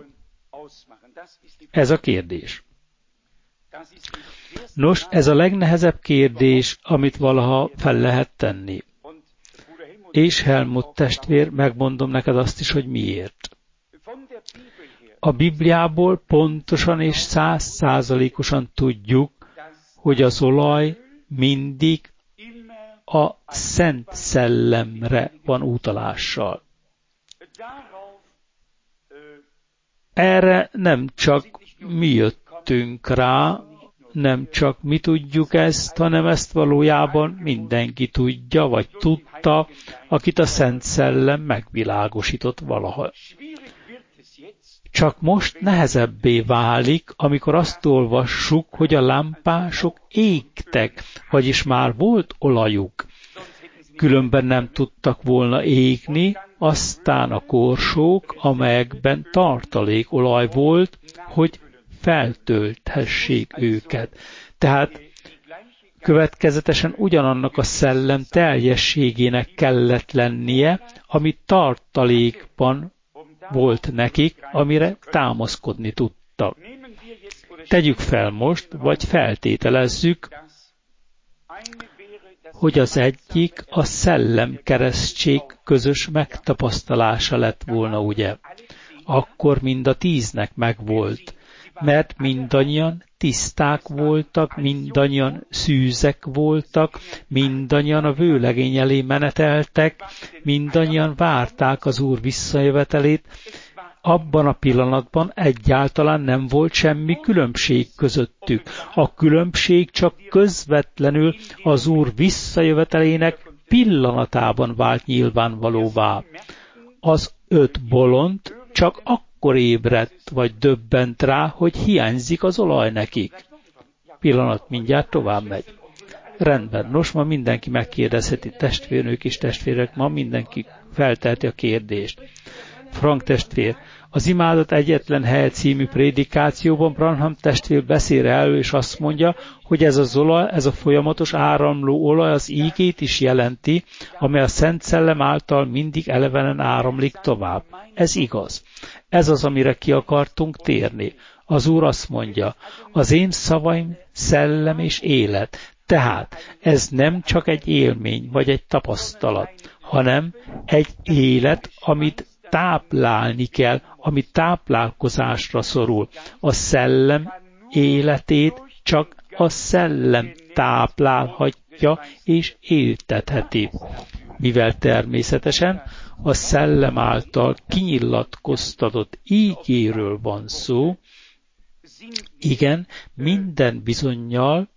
Ez a kérdés. Nos, ez a legnehezebb kérdés, amit valaha fel lehet tenni. És Helmut testvér, megmondom neked azt is, hogy miért. A Bibliából pontosan és 100%-osan tudjuk, hogy az olaj mindig a Szent Szellemre van utalással. Erre nem csak mi jöttünk rá, nem csak mi tudjuk ezt, hanem ezt valójában mindenki tudja, vagy tudta, akit a Szent Szellem megvilágosított valaha. Csak most nehezebbé válik, amikor azt olvassuk, hogy a lámpások égtek, vagyis már volt olajuk. Különben nem tudtak volna égni, aztán a korsók, amelyekben tartalékolaj volt, hogy feltölthessék őket. Tehát következetesen ugyanannak a szellem teljességének kellett lennie, ami tartalékban volt nekik, amire támaszkodni tudtak. Tegyük fel most, vagy feltételezzük, hogy az egyik a szellemkeresztség közös megtapasztalása lett volna, ugye? Akkor mind a 10-nek megvolt, mert mindannyian tiszták voltak, mindannyian szűzek voltak, mindannyian a vőlegény elé meneteltek, mindannyian várták az Úr visszajövetelét. Abban a pillanatban egyáltalán nem volt semmi különbség közöttük. A különbség csak közvetlenül az Úr visszajövetelének pillanatában vált nyilvánvalóvá. Az 5 bolond csak akkor ébredt vagy döbbent rá, hogy hiányzik az olaj nekik. Pillanat, mindjárt tovább megy. Rendben, nos, ma mindenki megkérdezheti, testvérnők és testvérek, ma mindenki felteheti a kérdést. Frank testvér, az Imádat egyetlen hely című prédikációban Branham testvér beszél elő, és azt mondja, hogy ez az olaj, ez a folyamatos áramló olaj az ígét is jelenti, amely a Szent Szellem által mindig elevenen áramlik tovább. Ez igaz. Ez az, amire ki akartunk térni. Az Úr azt mondja, az én szavaim szellem és élet. Tehát ez nem csak egy élmény, vagy egy tapasztalat, hanem egy élet, amit táplálni kell, ami táplálkozásra szorul. A szellem életét csak a szellem táplálhatja és éltetheti. Mivel természetesen a szellem által kinyilatkoztatott ígéről van szó, igen, minden bizonnyal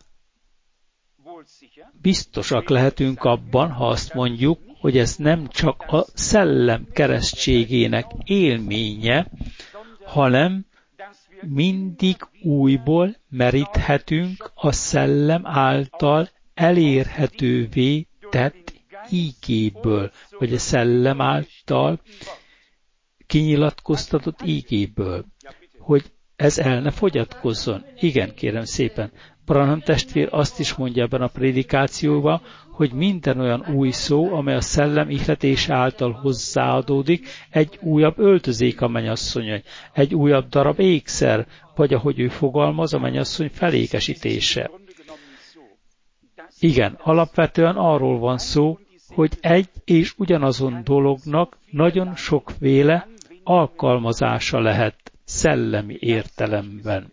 biztosak lehetünk abban, ha azt mondjuk, hogy ez nem csak a szellem keresztségének élménye, hanem mindig újból meríthetünk a szellem által elérhetővé tett ígéből, vagy a szellem által kinyilatkoztatott ígéből, hogy ez el ne fogyatkozzon. Igen, kérem szépen. Branham testvér azt is mondja ebben a prédikációban, hogy minden olyan új szó, amely a szellem ihletése által hozzáadódik, egy újabb öltözék a mennyasszony, egy újabb darab ékszer, vagy ahogy ő fogalmaz, a mennyasszony felékesítése. Igen, alapvetően arról van szó, hogy egy és ugyanazon dolognak nagyon sokféle alkalmazása lehet szellemi értelemben.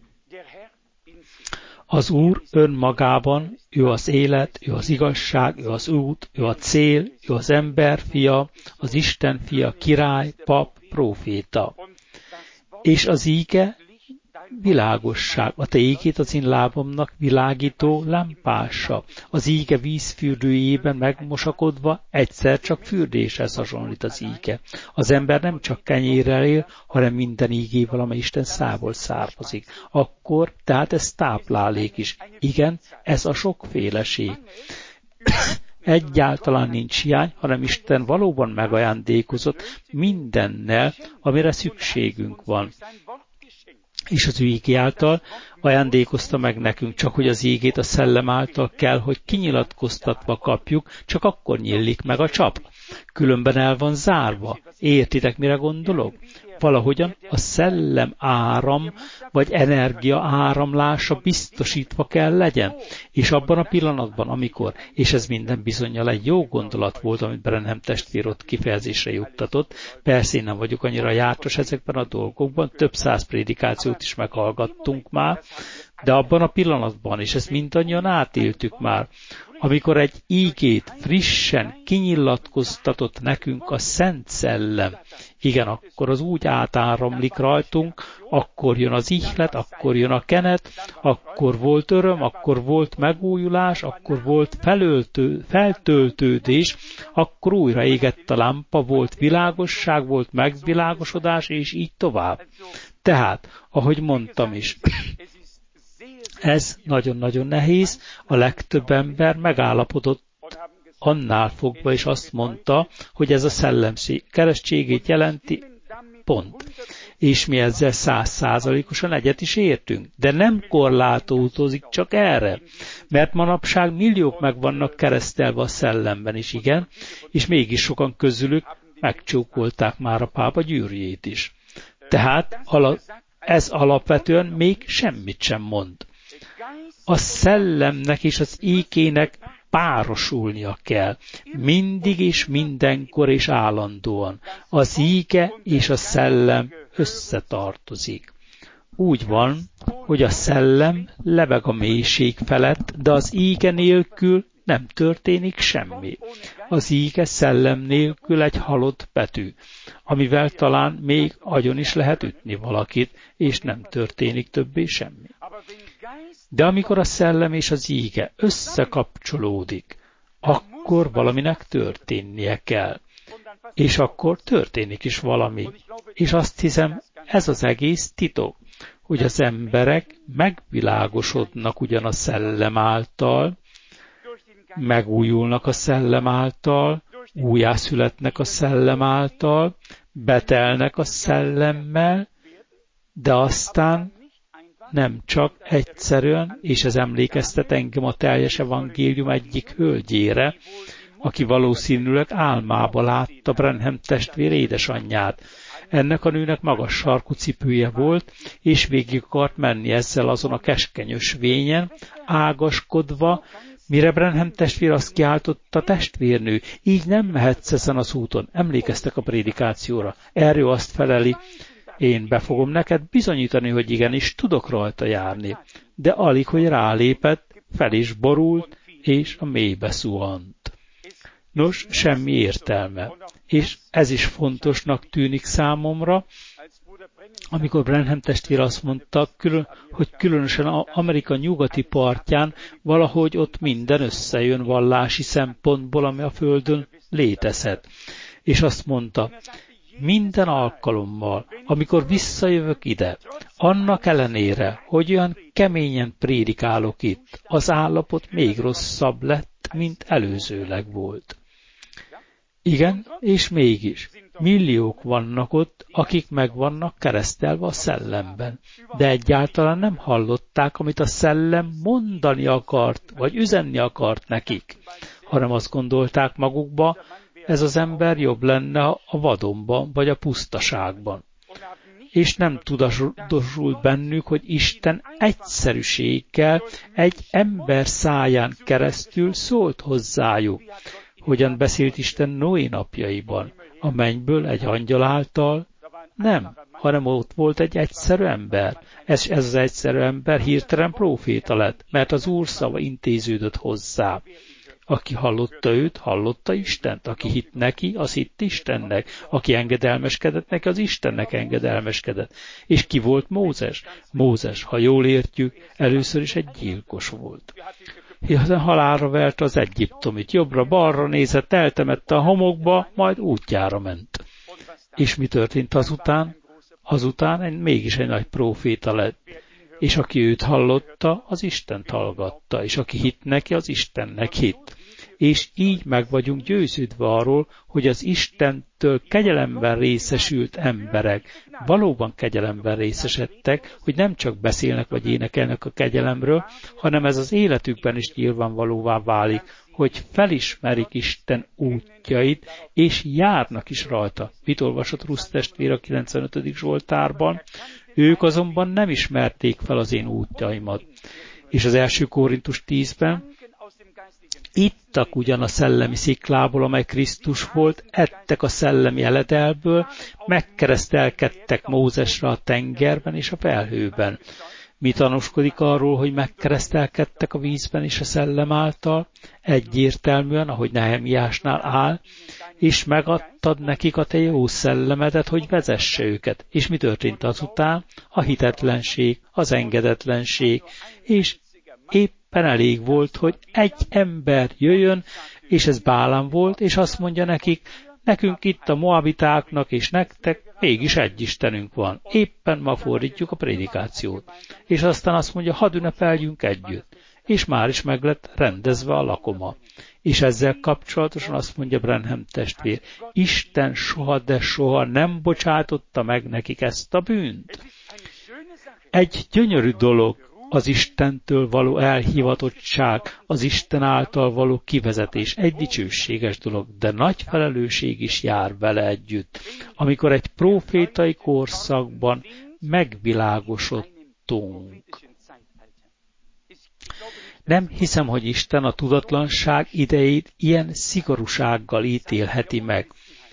Az Úr önmagában, ő az élet, ő az igazság, ő az út, ő a cél, ő az ember fia, az Isten fia, király, pap, próféta. És az íge világosság. A te ígét az én lábamnak világító lámpása. Az íge vízfürdőjében megmosakodva egyszer csak fürdéshez hasonlít az íge. Az ember nem csak kenyérrel él, hanem minden ígével, amely Isten szából származik. Akkor, tehát ez táplálék is. Igen, ez a sokféleség. Egyáltalán nincs hiány, hanem Isten valóban megajándékozott mindennel, amire szükségünk van. És az ő ígé által ajándékozta meg nekünk, csak hogy az ígét a szellem által kell, hogy kinyilatkoztatva kapjuk, csak akkor nyílik meg a csap. Különben el van zárva. Értitek, mire gondolok? Valahogyan a szellem áram vagy energia áramlása biztosítva kell legyen. És abban a pillanatban, amikor, és ez minden bizonnyal egy jó gondolat volt, amit Branham testvér ott kifejezésre juttatott, persze én nem vagyok annyira jártas ezekben a dolgokban, több száz prédikációt is meghallgattunk már, de abban a pillanatban, és ezt mindannyian átéltük már, amikor egy ígét frissen kinyilatkoztatott nekünk a Szent Szellem, igen, akkor az úgy átáramlik rajtunk, akkor jön az ihlet, akkor jön a kenet, akkor volt öröm, akkor volt megújulás, akkor volt feltöltődés, akkor újra égett a lámpa, volt világosság, volt megvilágosodás, és így tovább. Tehát, ahogy mondtam is, ez nagyon-nagyon nehéz, a legtöbb ember megállapodott annál fogva, és azt mondta, hogy ez a szellemség keresztségét jelenti, pont. És mi ezzel 100%-osan egyet is értünk. De nem korlátozódik csak erre, mert manapság milliók meg vannak keresztelve a szellemben is, igen, és mégis sokan közülük megcsókolták már a pápa gyűrűjét is. Tehát ez alapvetően még semmit sem mond. A szellemnek és az ígének párosulnia kell. Mindig és mindenkor és állandóan. Az íge és a szellem összetartozik. Úgy van, hogy a szellem lebeg a mélység felett, de az íge nélkül nem történik semmi. Az íge szellem nélkül egy halott betű, amivel talán még agyon is lehet ütni valakit, és nem történik többé semmi. De amikor a szellem és az íge összekapcsolódik, akkor valaminek történnie kell. És akkor történik is valami. És azt hiszem, ez az egész titok, hogy az emberek megvilágosodnak ugyan a szellem által, megújulnak a szellem által, újjászületnek a szellem által, betelnek a szellemmel, de aztán nem csak egyszerűen, és ez emlékeztet engem a teljes evangélium egyik hölgyére, aki valószínűleg álmába látta Branham testvér édesanyját. Ennek a nőnek magas sarkú cipője volt, és végig akart menni ezzel azon a keskeny ösvényen, ágaskodva, mire Branham testvér azt kiáltotta: testvérnő, így nem mehetsz ezen az úton. Emlékeztek a prédikációra. Erről azt feleli: én be fogom neked bizonyítani, hogy igenis tudok rajta járni. De alig, hogy rálépett, fel is borult, és a mélybe zuhant. Nos, semmi értelme. És ez is fontosnak tűnik számomra, amikor Branham testvér azt mondta, hogy különösen Amerika nyugati partján valahogy ott minden összejön vallási szempontból, ami a Földön létezhet. És azt mondta: minden alkalommal, amikor visszajövök ide, annak ellenére, hogy olyan keményen prédikálok itt, az állapot még rosszabb lett, mint előzőleg volt. Igen, és mégis, milliók vannak ott, akik meg vannak keresztelve a szellemben, de egyáltalán nem hallották, amit a szellem mondani akart, vagy üzenni akart nekik, hanem azt gondolták magukba, ez az ember jobb lenne a vadonban, vagy a pusztaságban. És nem tudatosult bennük, hogy Isten egyszerűséggel egy ember száján keresztül szólt hozzájuk. Hogyan beszélt Isten Noé napjaiban? A mennyből egy angyal által? Nem, hanem ott volt egy egyszerű ember. Ez az egyszerű ember hirtelen próféta lett, mert az Úr szava intéződött hozzá. Aki hallotta őt, hallotta Istent. Aki hitt neki, az hitt Istennek. Aki engedelmeskedett neki, az Istennek engedelmeskedett. És ki volt Mózes? Mózes, ha jól értjük, először is egy gyilkos volt. Halálra verte az egyiptomit, jobbra-balra nézett, eltemette a homokba, majd útjára ment. És mi történt azután? Azután mégis egy nagy próféta lett. És aki őt hallotta, az Istent hallgatta, és aki hitt neki, az Istennek hitt. És így meg vagyunk győződve arról, hogy az Istentől kegyelemben részesült emberek valóban kegyelemben részesedtek, hogy nem csak beszélnek vagy énekelnek a kegyelemről, hanem ez az életükben is nyilvánvalóvá válik, hogy felismerik Isten útjait, és járnak is rajta. Mit olvasott Rusz testvér a 95. Zsoltárban? Ők azonban nem ismerték fel az én útjaimat. És az 1. Korintus 10-ben: ittak ugyan a szellemi sziklából, amely Krisztus volt, ettek a szellemi eledelből, megkeresztelkedtek Mózesre a tengerben és a felhőben. Mi tanúskodik arról, hogy megkeresztelkedtek a vízben és a szellem által? Egyértelműen, ahogy Nehemiásnál áll, és megadtad nekik a te jó szellemedet, hogy vezesse őket. És mi történt azután? A hitetlenség, az engedetlenség, és éppen elég volt, hogy egy ember jöjjön, és ez Bálám volt, és azt mondja nekik: nekünk itt a moabitáknak és nektek mégis egy Istenünk van. Éppen ma fordítjuk a prédikációt. És aztán azt mondja: hadd ünnepeljünk együtt. És már is meg lett rendezve a lakoma. És ezzel kapcsolatosan azt mondja Branham testvér: Isten soha, de soha nem bocsátotta meg nekik ezt a bűnt. Egy gyönyörű dolog az Istentől való elhivatottság, az Isten által való kivezetés, egy dicsőséges dolog, de nagy felelősség is jár vele együtt, amikor egy prófétai korszakban megvilágosodtunk. Nem hiszem, hogy Isten a tudatlanság idejét ilyen szigorúsággal ítélheti meg.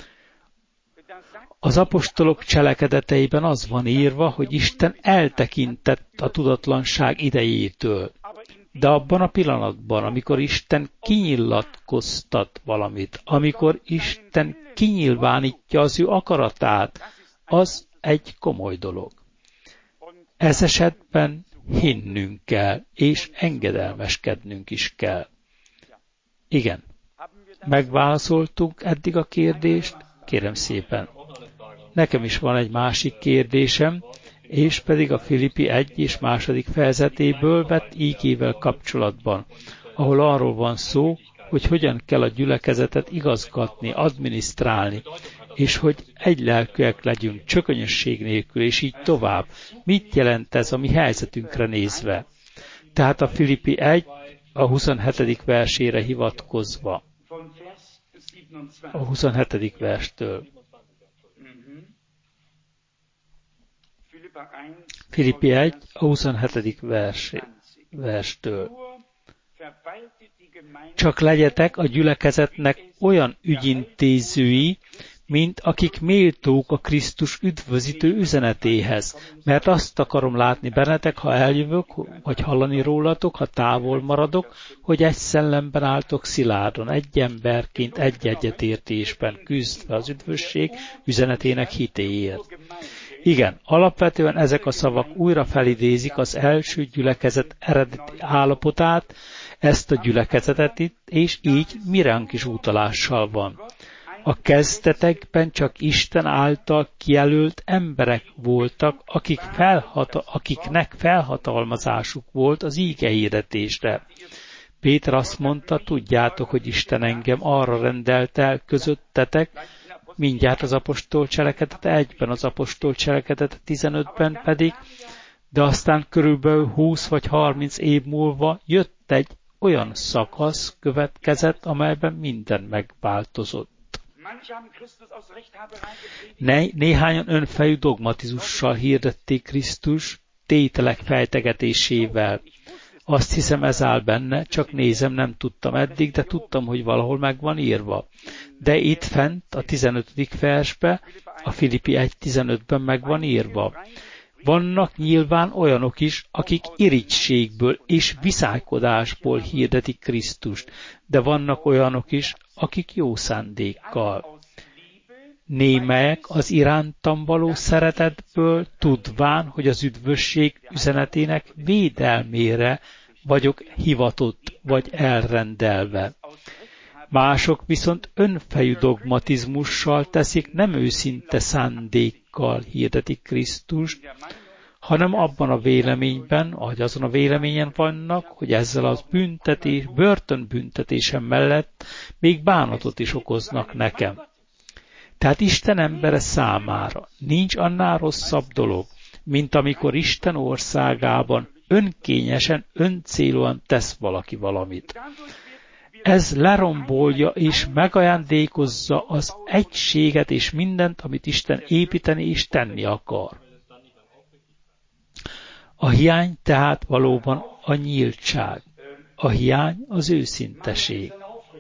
Az apostolok cselekedeteiben az van írva, hogy Isten eltekintett a tudatlanság idejétől. De abban a pillanatban, amikor Isten kinyilatkoztat valamit, amikor Isten kinyilvánítja az ő akaratát, az egy komoly dolog. Ez esetben hinnünk kell, és engedelmeskednünk is kell. Igen, megválaszoltuk eddig a kérdést, kérem szépen. Nekem is van egy másik kérdésem, és pedig a Filippi 1 és 2. fejezetéből vett ígével kapcsolatban, ahol arról van szó, hogy hogyan kell a gyülekezetet igazgatni, adminisztrálni, és hogy egylelkűek legyünk, csökönyösség nélkül, és így tovább. Mit jelent ez a mi helyzetünkre nézve? Tehát a Filippi 1 a 27. versére hivatkozva. A 27. verstől. Filippi 1, a 27. verstől. Csak legyetek a gyülekezetnek olyan ügyintézői, mint akik méltók a Krisztus üdvözítő üzenetéhez, mert azt akarom látni bennetek, ha eljövök, vagy hallani rólatok, ha távol maradok, hogy egy szellemben álltok szilárdan, egy emberként, egy egyetértésben küzdve az üdvösség üzenetének hitéért. Igen, alapvetően ezek a szavak újra felidézik az első gyülekezet eredeti állapotát, ezt a gyülekezetet itt, és így miránk is utalással van. A kezdetekben csak Isten által kijelölt emberek voltak, akiknek felhatalmazásuk volt az íge hirdetésre. Péter azt mondta, tudjátok, hogy Isten engem arra rendelt el közöttetek, mindjárt az apostol cselekedet 1-ben, az apostol cselekedet 15-ben pedig, de aztán körülbelül 20 vagy 30 év múlva jött egy olyan szakasz következett, amelyben minden megváltozott. Néhányan önfejű dogmatizussal hirdették Krisztus tételek fejtegetésével. Azt hiszem, ez áll benne, csak nézem, nem tudtam eddig, de tudtam, hogy valahol meg van írva. De itt fent, a 15. versbe, a Filippi 1.15-ben meg van írva. Vannak nyilván olyanok is, akik irigységből és viszálykodásból hirdetik Krisztust, de vannak olyanok is, akik jó szándékkal. Némelyek az irántam való szeretetből, tudván, hogy az üdvösség üzenetének védelmére vagyok hivatott vagy elrendelve. Mások viszont önfejű dogmatizmussal teszik, nem őszinte szándékkal hirdetik Krisztust, hanem abban a véleményben, vagy azon a véleményen vannak, hogy ezzel az börtönbüntetésem mellett még bánatot is okoznak nekem. Tehát Isten embere számára nincs annál rosszabb dolog, mint amikor Isten országában önkényesen, öncélúan tesz valaki valamit. Ez lerombolja és megajándékozza az egységet és mindent, amit Isten építeni és tenni akar. A hiány tehát valóban a nyíltság. A hiány az őszinteség.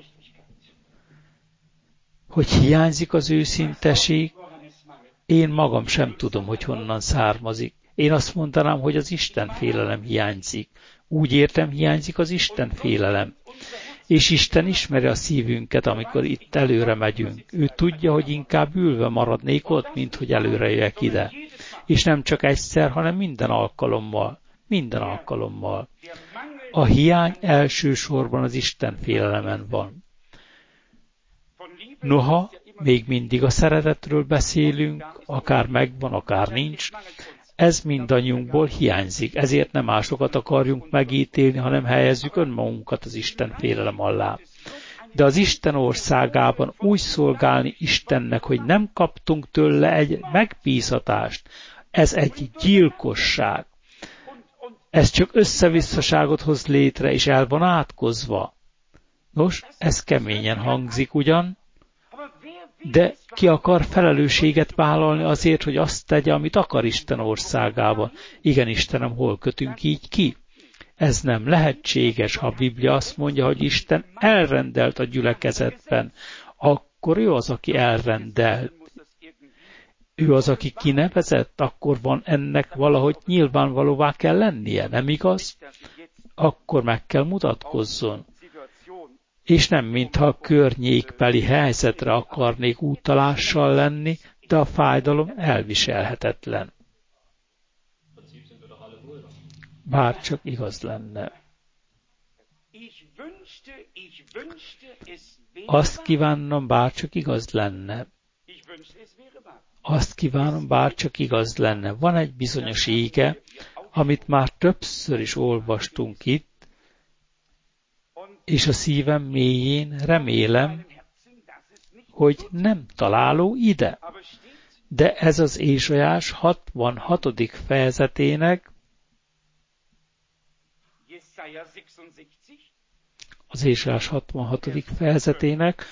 Hogy hiányzik az őszinteség, én magam sem tudom, hogy honnan származik. Én azt mondanám, hogy az Isten félelem hiányzik. Úgy értem, hiányzik az Isten félelem. És Isten ismeri a szívünket, amikor itt előre megyünk. Ő tudja, hogy inkább ülve maradnék ott, mint hogy előre jöjjek ide. És nem csak egyszer, hanem minden alkalommal. Minden alkalommal. A hiány elsősorban az Isten félelemen van. Noha, még mindig a szeretetről beszélünk, akár megvan, akár nincs, ez mindannyiunkból hiányzik, ezért nem másokat akarjunk megítélni, hanem helyezzük önmagunkat az Isten félelem alá. De az Isten országában úgy szolgálni Istennek, hogy nem kaptunk tőle egy megbízatást, ez egy gyilkosság. Ez csak összevisszaságot hoz létre, és el van átkozva. Nos, ez keményen hangzik ugyan, de ki akar felelősséget vállalni azért, hogy azt tegye, amit akar Isten országában? Igen, Istenem, hol kötünk így ki? Ez nem lehetséges, ha a Biblia azt mondja, hogy Isten elrendelt a gyülekezetben. Akkor ő az, aki elrendelt. Ő az, aki kinevezett, akkor van ennek valahogy nyilvánvalóvá kell lennie, nem igaz? Akkor meg kell mutatkozzon. És nem mintha a környékbeli helyzetre akarnék utalással lenni, de a fájdalom elviselhetetlen. Bár csak igaz lenne. Azt kívánom, bár csak igaz lenne. Azt kívánom, bár csak igaz lenne. Van egy bizonyos íge, amit már többször is olvastunk itt, és a szívem mélyén remélem, hogy nem találó ide. De ez az Ézsaiás 66. fejezetének, az Ézsaiás 66. fejezetének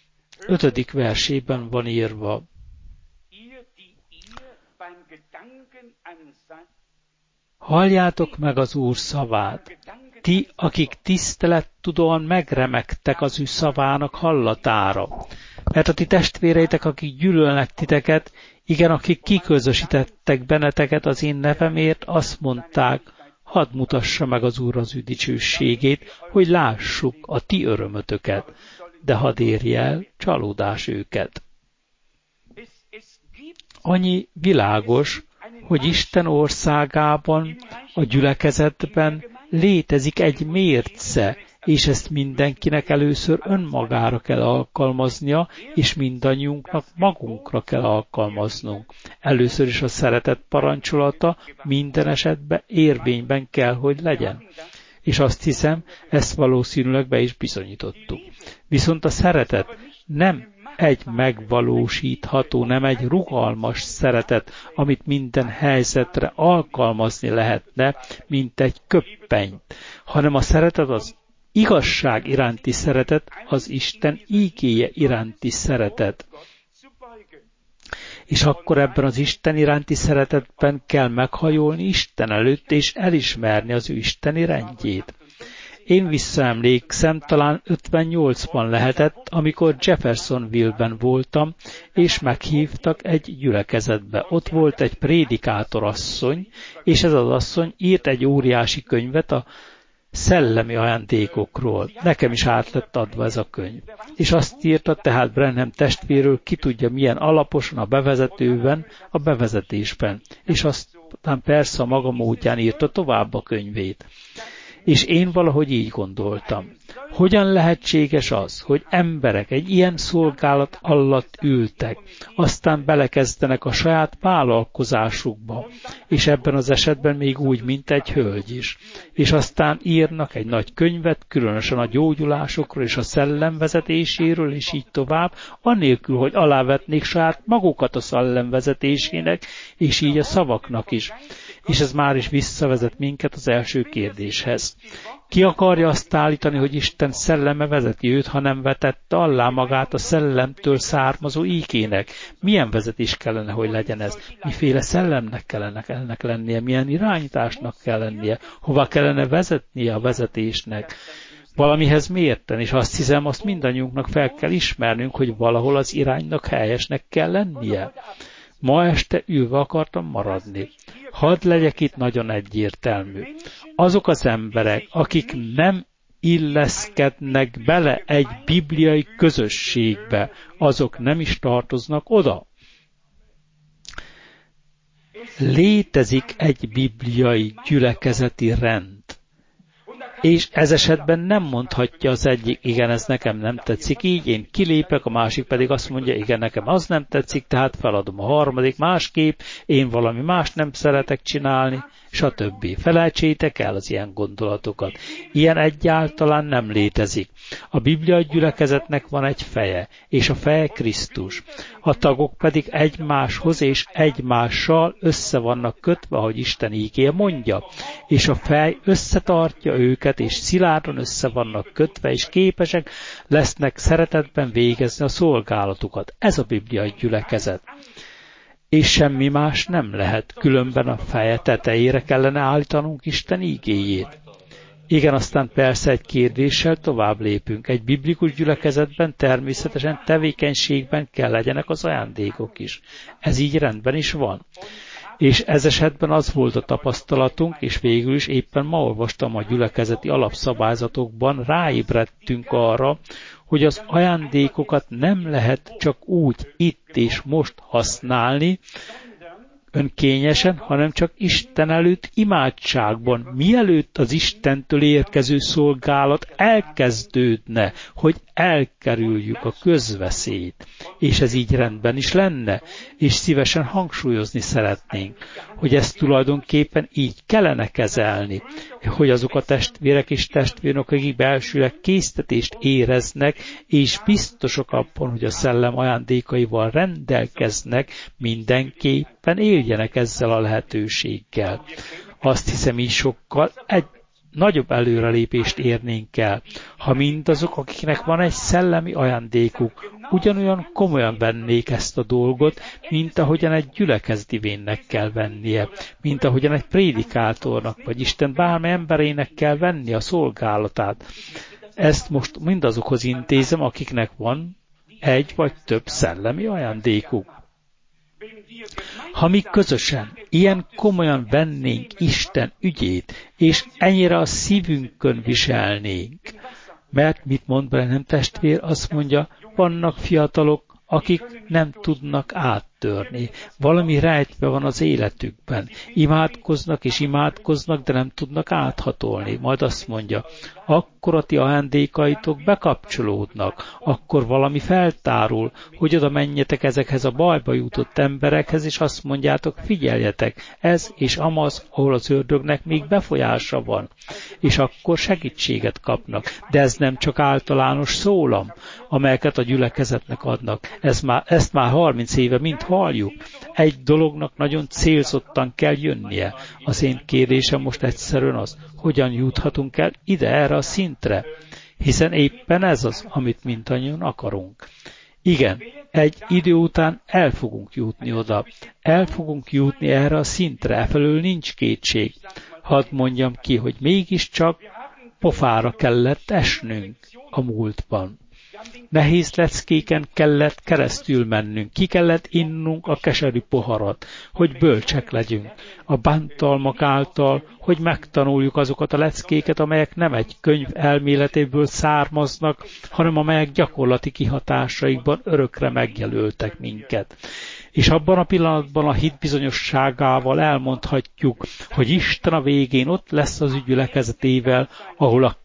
5. versében van írva. Halljátok meg az Úr szavát, ti, akik tisztelettudóan megremegtek az ő szavának hallatára. Mert a ti testvéreitek, akik gyűlölnek titeket, igen, akik kiközösítettek benneteket az én nevemért, azt mondták, hadd mutassa meg az Úr az ő dicsőségét, hogy lássuk a ti örömötöket, de hadd érje el csalódás őket. Annyi világos, hogy Isten országában, a gyülekezetben létezik egy mérce, és ezt mindenkinek először önmagára kell alkalmaznia, és mindannyiunknak magunkra kell alkalmaznunk. Először is a szeretet parancsolata minden esetben érvényben kell, hogy legyen. És azt hiszem, ezt valószínűleg be is bizonyítottuk. Viszont a szeretet nem egy megvalósítható, nem egy rugalmas szeretet, amit minden helyzetre alkalmazni lehetne, mint egy köppenyt, hanem a szeretet az igazság iránti szeretet, az Isten ígéje iránti szeretet. És akkor ebben az Isten iránti szeretetben kell meghajolni Isten előtt, és elismerni az ő isteni rendjét. Én visszaemlékszem, talán 58-ban lehetett, amikor Jeffersonville-ben voltam, és meghívtak egy gyülekezetbe. Ott volt egy prédikátorasszony, és ez az asszony írt egy óriási könyvet a szellemi ajándékokról. Nekem is át lett adva ez a könyv. És azt írta tehát Branham testvéről, ki tudja milyen alaposan a bevezetőben, a bevezetésben. És aztán persze a maga módján írta tovább a könyvét. És én valahogy így gondoltam. Hogyan lehetséges az, hogy emberek egy ilyen szolgálat alatt ültek, aztán belekezdenek a saját vállalkozásukba, és ebben az esetben még úgy, mint egy hölgy is. És aztán írnak egy nagy könyvet, különösen a gyógyulásokról és a szellemvezetéséről, és így tovább, anélkül, hogy alávetnék saját magukat a szellemvezetésének, és így a szavaknak is. És ez már is visszavezet minket az első kérdéshez. Ki akarja azt állítani, hogy Isten szelleme vezeti őt, ha nem vetette alá magát a szellemtől származó ígének? Milyen vezetés kellene, hogy legyen ez? Miféle szellemnek kellene ennek lennie? Milyen irányításnak kell lennie? Hova kellene vezetnie a vezetésnek? Valamihez mérten, és azt hiszem, azt mindannyiunknak fel kell ismernünk, hogy valahol az iránynak helyesnek kell lennie. Ma este ülve akartam maradni. Hadd legyek itt nagyon egyértelmű. Azok az emberek, akik nem illeszkednek bele egy bibliai közösségbe, azok nem is tartoznak oda. Létezik egy bibliai gyülekezeti rend. És ez esetben nem mondhatja az egyik, igen, ez nekem nem tetszik, így én kilépek, a másik pedig azt mondja, igen, nekem az nem tetszik, tehát feladom a harmadik másképp, én valami más nem szeretek csinálni, stb. Felejtsétek el az ilyen gondolatokat. Ilyen egyáltalán nem létezik. A Biblia gyülekezetnek van egy feje, és a feje Krisztus. A tagok pedig egymáshoz és egymással össze vannak kötve, ahogy Isten ígéje mondja, és a fej összetartja őket, és szilárdan össze vannak kötve, és képesek lesznek szeretetben végezni a szolgálatukat. Ez a Biblia gyülekezet. És semmi más nem lehet, különben a feje tetejére kellene állítanunk Isten ígéjét. Igen, aztán persze egy kérdéssel tovább lépünk. Egy biblikus gyülekezetben természetesen tevékenységben kell legyenek az ajándékok is. Ez így rendben is van. És ez esetben az volt a tapasztalatunk, és végül is éppen ma olvastam a gyülekezeti alapszabályzatokban, ráébredtünk arra, hogy az ajándékokat nem lehet csak úgy itt és most használni, önkényesen, hanem csak Isten előtt imádságban, mielőtt az Istentől érkező szolgálat elkezdődne, hogy elkerüljük a közveszélyt. És ez így rendben is lenne, és szívesen hangsúlyozni szeretnénk, hogy ezt tulajdonképpen így kellene kezelni, hogy azok a testvérek és testvérnök, akik belsőleg késztetést éreznek, és biztosok abban, hogy a szellem ajándékaival rendelkeznek, mindenképpen éljenek ezzel a lehetőséggel. Azt hiszem, így sokkal nagyobb előrelépést érnénk el. Ha ha mindazok, akiknek van egy szellemi ajándékuk, ugyanolyan komolyan vennék ezt a dolgot, mint ahogyan egy gyülekezdivénnek kell vennie, mint ahogyan egy prédikátornak, vagy Isten bármely emberének kell venni a szolgálatát. Ezt most mindazokhoz intézem, akiknek van egy vagy több szellemi ajándékuk. Ha mi közösen, ilyen komolyan vennénk Isten ügyét, és ennyire a szívünkön viselnénk, mert mit mond Branham testvér? Azt mondja, vannak fiatalok, akik nem tudnak áttörni. Valami rejtve van az életükben. Imádkoznak és imádkoznak, de nem tudnak áthatolni. Majd azt mondja, akkor a ti ajándékaitok bekapcsolódnak, akkor valami feltárul, hogy oda menjetek ezekhez a bajba jutott emberekhez, és azt mondjátok, figyeljetek, ez és amaz, ahol az ördögnek még befolyása van. És akkor segítséget kapnak. De ez nem csak általános szólam, amelyeket a gyülekezetnek adnak. Ezt már 30 éve mind halljuk. Egy dolognak nagyon célzottan kell jönnie. Az én kérdésem most egyszerűen az, hogyan juthatunk el ide, erre a szintre. Hiszen éppen ez az, amit mindannyian akarunk. Igen, egy idő után el fogunk jutni oda. El fogunk jutni erre a szintre, efelől nincs kétség. Hadd mondjam ki, hogy mégiscsak pofára kellett esnünk a múltban. Nehéz leckéken kellett keresztül mennünk, ki kellett innunk a keserű poharat, hogy bölcsek legyünk. A bántalmak által, hogy megtanuljuk azokat a leckéket, amelyek nem egy könyv elméletéből származnak, hanem amelyek gyakorlati kihatásaikban örökre megjelöltek minket. És abban a pillanatban a hit bizonyosságával elmondhatjuk, hogy Isten a végén ott lesz az ügy gyülekezetével, ahol a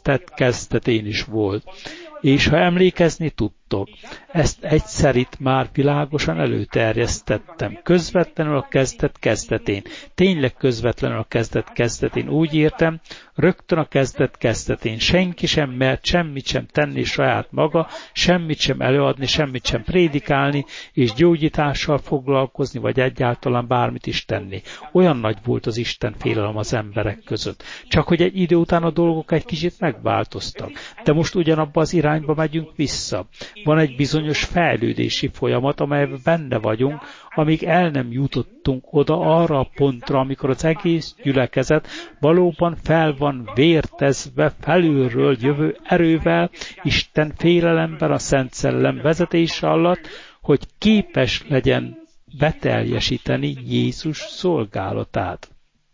kezdetén is volt. És ha emlékezni tudtok, ezt egyszer itt már világosan előterjesztettem. Közvetlenül a kezdetén. Tényleg közvetlenül a kezdetén. Úgy értem, rögtön a kezdetén. Senki sem mert semmit sem tenni saját maga, semmit sem előadni, semmit sem prédikálni, és gyógyítással foglalkozni, vagy egyáltalán bármit is tenni. Olyan nagy volt az Isten félelem az emberek között. Csak hogy egy idő után a dolgok egy kicsit megváltoztak. De most ugyanabba az irányba megyünk vissza. Van egy bizonyos fejlődési folyamat, amelyben benne vagyunk, amíg el nem jutottunk oda arra a pontra, amikor az egész gyülekezet valóban fel van vértezve felülről jövő erővel, Isten félelemben, a Szent Szellem vezetése alatt, hogy képes legyen beteljesíteni Jézus szolgálatát.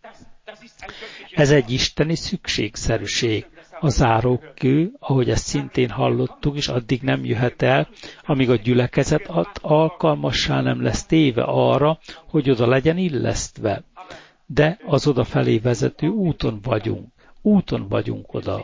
Ez egy isteni szükségszerűség. A zárókő, ahogy ezt szintén hallottuk, és addig nem jöhet el, amíg a gyülekezet alkalmassá nem lesz téve arra, hogy oda legyen illesztve. De az odafelé vezető úton vagyunk. Úton vagyunk oda.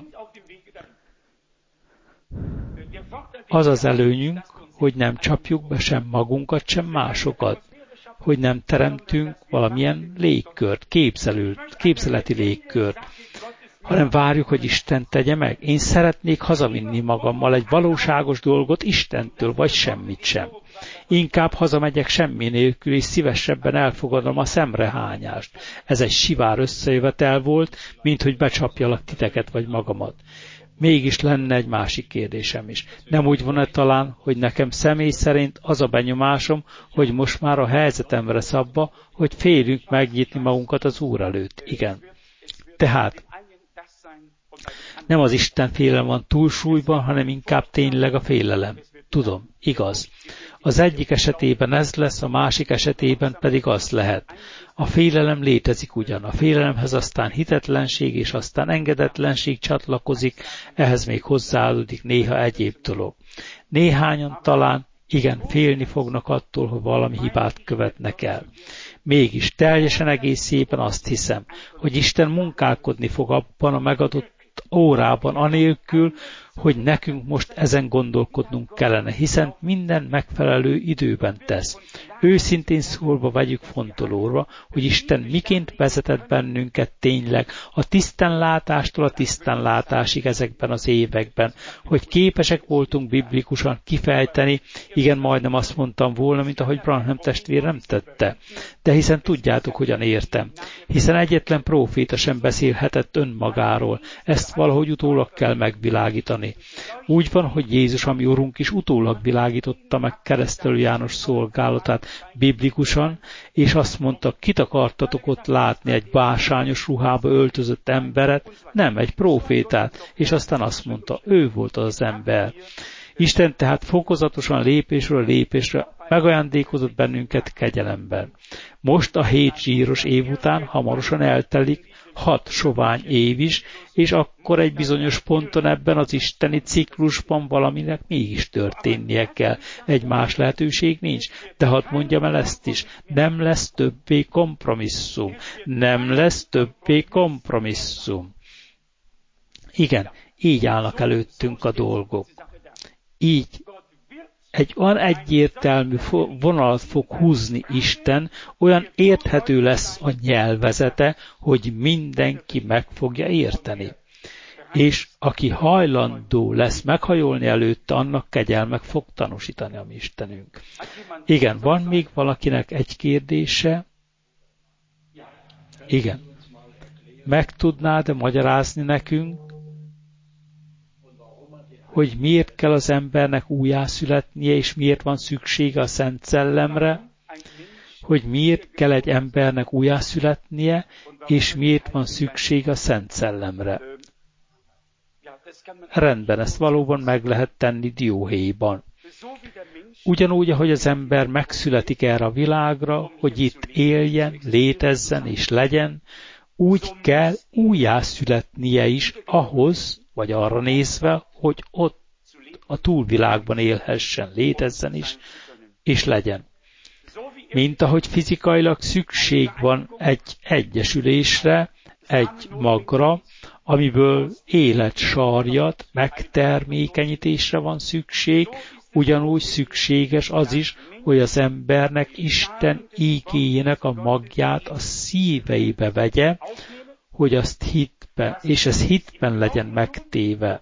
Az az előnyünk, hogy nem csapjuk be sem magunkat, sem másokat. Hogy nem teremtünk valamilyen légkört, képzeleti légkört, hanem várjuk, hogy Isten tegye meg. Én szeretnék hazavinni magammal egy valóságos dolgot Istentől, vagy semmit sem. Inkább hazamegyek semmi nélkül, és szívesebben elfogadom a szemrehányást. Ez egy sivár összejövetel volt, mint hogy becsapjalak titeket vagy magamat. Mégis lenne egy másik kérdésem is. Nem úgy van-e talán, hogy nekem személy szerint az a benyomásom, hogy most már a helyzetemre szabva, hogy félünk megnyitni magunkat az Úr előtt. Igen. Tehát nem az Isten félelem van túlsúlyban, hanem inkább tényleg a félelem. Tudom, igaz. Az egyik esetében ez lesz, a másik esetében pedig az lehet. A félelem létezik ugyan. A félelemhez aztán hitetlenség és aztán engedetlenség csatlakozik, ehhez még hozzáadódik néha egyéb dolog. Néhányan talán igen félni fognak attól, hogy valami hibát követnek el. Mégis teljesen egészében azt hiszem, hogy Isten munkálkodni fog abban a megadott órában, anélkül, hogy nekünk most ezen gondolkodnunk kellene, hiszen minden megfelelő időben tesz. Őszintén szólva vegyük fontolóra, hogy Isten miként vezetett bennünket tényleg a tisztánlátástól a tisztánlátásig ezekben az években, hogy képesek voltunk biblikusan kifejteni, igen, majdnem azt mondtam volna, mint ahogy Branham testvér nem tette. De hiszen tudjátok, hogyan értem. Hiszen egyetlen próféta sem beszélhetett önmagáról, ezt valahogy utólag kell megvilágítani. Úgy van, hogy Jézus, ami Urunk is utólag világította meg Keresztelő János szolgálatát biblikusan, és azt mondta, kit akartatok ott látni, egy bálsányos ruhába öltözött emberet, nem egy prófétát, és aztán azt mondta, ő volt az ember. Isten tehát fokozatosan lépésről lépésre megajándékozott bennünket kegyelemben. Most a 7 zsíros év után hamarosan eltelik 6 sovány év is, és akkor egy bizonyos ponton ebben az isteni ciklusban valaminek mégis történnie kell. Egy más lehetőség nincs. De hadd mondjam el ezt is, nem lesz többé kompromisszum. Nem lesz többé kompromisszum. Igen, így állnak előttünk a dolgok. Így egy olyan egyértelmű vonalat fog húzni Isten, olyan érthető lesz a nyelvezete, hogy mindenki meg fogja érteni. És aki hajlandó lesz meghajolni előtte, annak kegyelmek fog tanúsítani a mi Istenünk. Igen, van még valakinek egy kérdése? Igen. Meg tudnád-e magyarázni nekünk, hogy miért kell az embernek újjászületnie, és miért van szüksége a Szent Szellemre, hogy miért kell egy embernek újjászületnie, és miért van szüksége a Szent Szellemre. Rendben, ezt valóban meg lehet tenni dióhéjban. Ugyanúgy, ahogy az ember megszületik erre a világra, hogy itt éljen, létezzen és legyen, úgy kell újjászületnie is ahhoz, vagy arra nézve, hogy ott a túlvilágban élhessen, létezzen is, és legyen. Mint ahogy fizikailag szükség van egy egyesülésre, egy magra, amiből élet sarjat, megtermékenyítésre van szükség, ugyanúgy szükséges az is, hogy az embernek Isten ígéjének a magját a szíveibe vegye, hogy azt hitbe, és ez hitben legyen megtéve.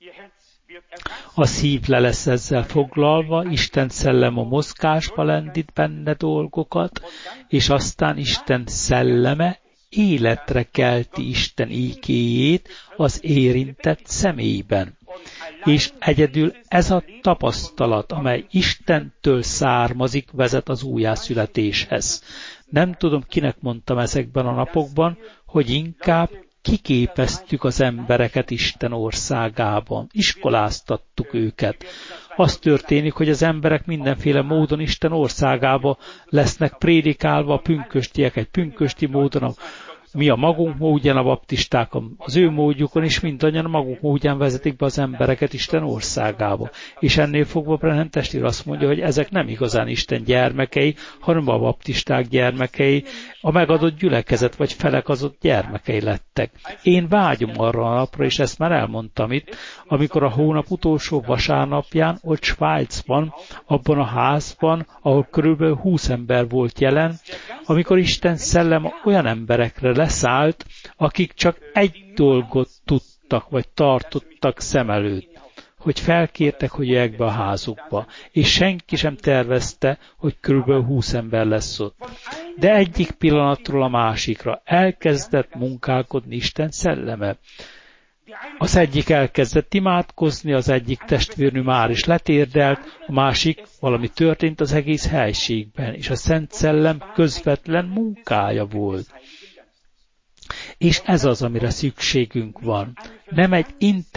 A szív le lesz ezzel foglalva, Isten szellem a mozgásba lendít benne dolgokat, és aztán Isten szelleme életre kelti Isten ígéjét az érintett személyben. És egyedül ez a tapasztalat, amely Istentől származik, vezet az újjászületéshez. Nem tudom, kinek mondtam ezekben a napokban, hogy inkább kiképeztük az embereket Isten országában, iskoláztattuk őket. Az történik, hogy az emberek mindenféle módon Isten országába lesznek prédikálva, a pünköstiek egy pünkösti módon, mi a magunk módján, a baptisták az ő módjukon, és mindannyian a maguk módján vezetik be az embereket Isten országába. És ennél fogva Branham testvér azt mondja, hogy ezek nem igazán Isten gyermekei, hanem a baptisták gyermekei, a megadott gyülekezet vagy felegazott gyermekei lettek. Én vágyom arra a napra, és ezt már elmondtam itt, amikor a hónap utolsó vasárnapján ott Svájcban, abban a házban, ahol körülbelül 20 ember volt jelen, amikor Isten szellem olyan emberekre leszállt, akik csak egy dolgot tudtak, vagy tartottak szem előtt, hogy felkértek, hogy jöjjek be a házukba, és senki sem tervezte, hogy körülbelül 20 ember lesz ott. De egyik pillanatról a másikra elkezdett munkálkodni Isten szelleme. Az egyik elkezdett imádkozni, az egyik testvérnő már is letérdelt, a másik valami történt az egész helységben, és a Szent Szellem közvetlen munkája volt. És ez az, amire szükségünk van. Nem egy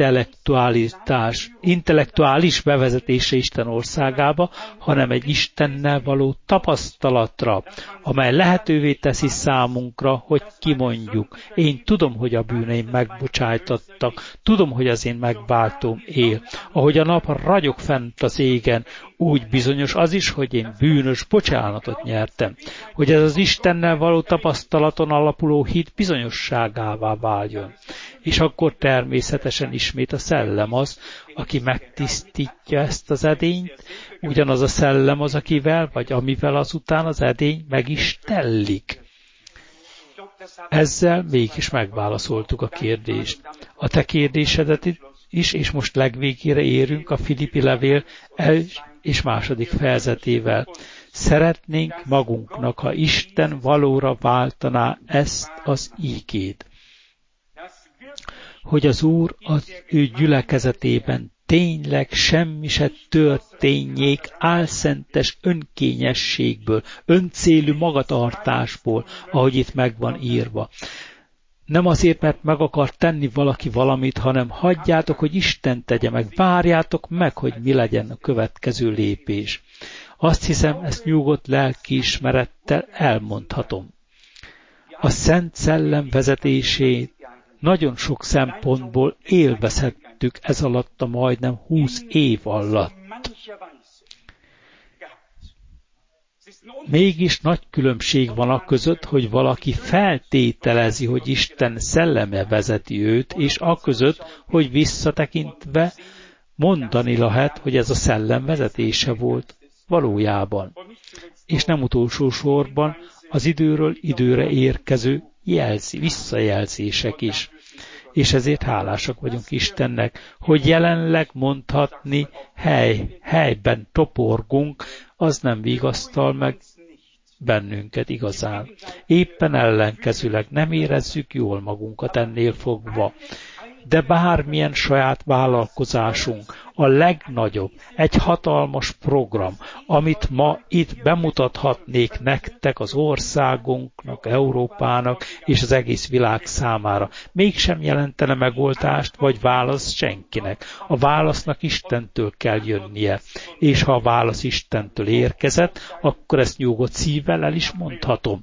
intellektuális bevezetése Isten országába, hanem egy Istennel való tapasztalatra, amely lehetővé teszi számunkra, hogy kimondjuk. Én tudom, hogy a bűneim megbocsájtattak, tudom, hogy az én megváltóm él. Ahogy a nap ragyog fent az égen, úgy bizonyos az is, hogy én bűnös bocsánatot nyertem. Hogy ez az Istennel való tapasztalaton alapuló hit bizonyosságává váljon. És akkor természetesen ismét a szellem az, aki megtisztítja ezt az edényt, ugyanaz a szellem az, akivel, vagy amivel azután az edény meg is tellik. Ezzel mégis megválaszoltuk a kérdést. A te kérdésedet is, és most legvégére érünk a Filippi levél 1. és 2. fejezetével. Szeretnénk magunknak, ha Isten valóra váltaná ezt az ígét, hogy az Úr az ő gyülekezetében tényleg semmi se történjék álszentes önkényességből, öncélű magatartásból, ahogy itt meg van írva. Nem azért, mert meg akar tenni valaki valamit, hanem hagyjátok, hogy Isten tegye meg, várjátok meg, hogy mi legyen a következő lépés. Azt hiszem, ezt nyugodt lelkiismerettel elmondhatom. A Szent Szellem vezetését nagyon sok szempontból élvezhettük ez alatt a majdnem 20 év alatt. Mégis nagy különbség van a között, hogy valaki feltételezi, hogy Isten szelleme vezeti őt, és a között, hogy visszatekintve mondani lehet, hogy ez a szellem vezetése volt valójában. És nem utolsó sorban az időről időre érkező visszajelzések is. És ezért hálásak vagyunk Istennek, hogy jelenleg mondhatni helyben toporgunk, az nem vigasztal meg bennünket igazán. Éppen ellenkezőleg nem érezzük jól magunkat ennél fogva. De bármilyen saját vállalkozásunk, a legnagyobb, egy hatalmas program, amit ma itt bemutathatnék nektek az országunknak, Európának és az egész világ számára, mégsem jelentene megoldást vagy választ senkinek. A válasznak Istentől kell jönnie, és ha a válasz Istentől érkezett, akkor ezt nyugodt szívvel el is mondhatom.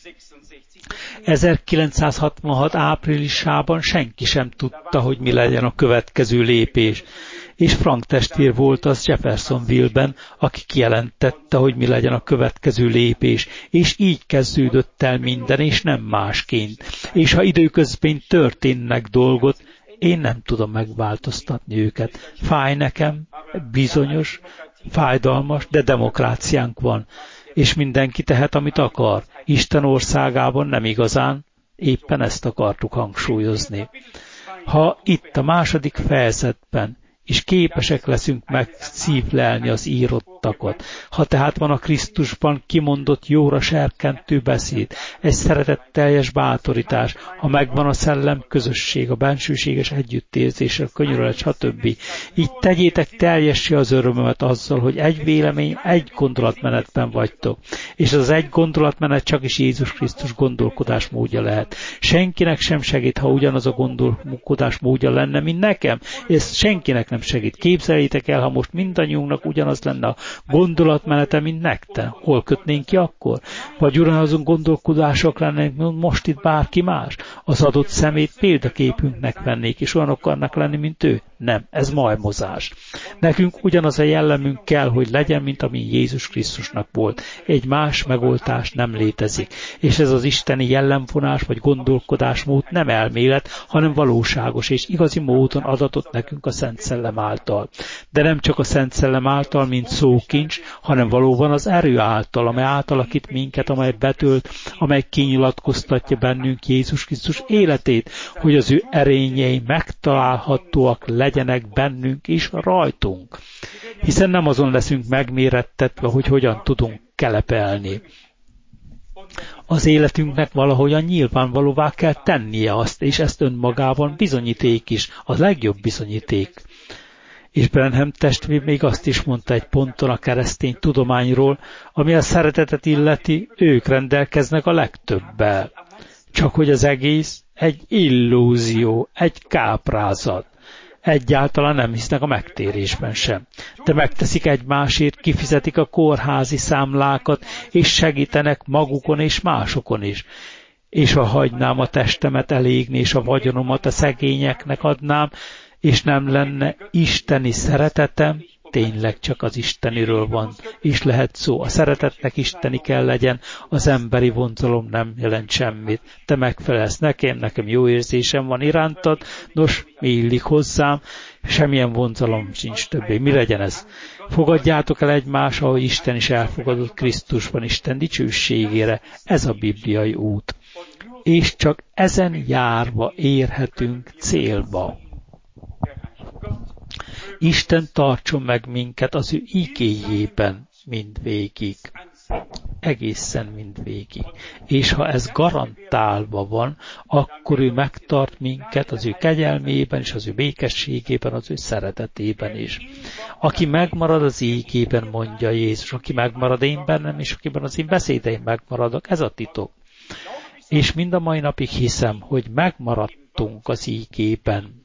1966 áprilisában senki sem tudta, hogy mi legyen a következő lépés, és Frank testvér volt az Jeffersonville-ben, aki kijelentette, hogy mi legyen a következő lépés, és így kezdődött el minden, és nem másként. És ha időközben történnek dolgot, én nem tudom megváltoztatni őket. Fáj nekem, bizonyos, fájdalmas, de demokráciánk van. És mindenki tehet, amit akar. Isten országában nem igazán, éppen ezt akartuk hangsúlyozni. Ha itt a 2. fejezetben is képesek leszünk megszívlelni az írottakat, ha tehát van a Krisztusban kimondott jóra serkentő beszéd, egy szeretetteljes bátorítás, ha megvan a szellem közösség, a bensőséges együttérzés, a könyörület, stb. Így tegyétek teljessé az örömömet azzal, hogy egy vélemény, egy gondolatmenetben vagytok. És az egy gondolatmenet csak is Jézus Krisztus gondolkodásmódja lehet. Senkinek sem segít, ha ugyanaz a gondolkodásmódja lenne, mint nekem. Ez senkinek nem segít. Képzeljétek el, ha most mindannyiunknak ugyanaz lenne a gondolatmenete, mint nektek. Hol kötnénk ki akkor? Vagy ugyanazon gondolkodások lennénk, mint most itt bárki más? Az adott szemét példaképünknek vennék, és olyan akarnak lenni, mint ő? Nem, ez majmozás. Nekünk ugyanaz a jellemünk kell, hogy legyen, mint ami Jézus Krisztusnak volt. Egy más megoldás nem létezik. És ez az isteni jellemvonás vagy gondolkodásmód nem elmélet, hanem valóságos és igazi módon adatott nekünk a Szent Szellem által. De nem csak a Szent Szellem által, mint szókincs, hanem valóban az erő által, amely átalakít minket, amely betölt, amely kinyilatkoztatja bennünk Jézus Krisztus életét, hogy az ő erényei megtalálhatóak legyenek bennünk és rajtunk. Hiszen nem azon leszünk megmérettetve, hogy hogyan tudunk kelepelni. Az életünknek valahogyan nyilvánvalóvá kell tennie azt, és ezt önmagában bizonyíték is, a legjobb bizonyíték. És Branham testvér még azt is mondta egy ponton a keresztény tudományról, ami a szeretetet illeti, ők rendelkeznek a legtöbbel. Csak hogy az egész egy illúzió, egy káprázat. Egyáltalán nem hisznek a megtérésben sem. De megteszik egymásért, kifizetik a kórházi számlákat, és segítenek magukon és másokon is. És ha hagynám a testemet elégni, és a vagyonomat a szegényeknek adnám, és nem lenne isteni szeretetem, tényleg csak az isteniről van, és lehet szó. A szeretetnek isteni kell legyen, az emberi vonzalom nem jelent semmit. Te megfelelsz nekem jó érzésem van irántad, nos, mi illik hozzám, semmilyen vonzalom sincs többé. Mi legyen ez? Fogadjátok el egymást, ahogy Isten is elfogadott Krisztusban Isten dicsőségére. Ez a bibliai út. És csak ezen járva érhetünk célba. Isten tartson meg minket az ő igéjében mindvégig. Egészen mindvégig. És ha ez garantálva van, akkor ő megtart minket az ő kegyelmében és az ő békességében, az ő szeretetében is. Aki megmarad az igében, mondja Jézus, aki megmarad én bennem, és akiben az én beszédeim megmaradok, ez a titok. És mind a mai napig hiszem, hogy megmaradtunk az igében.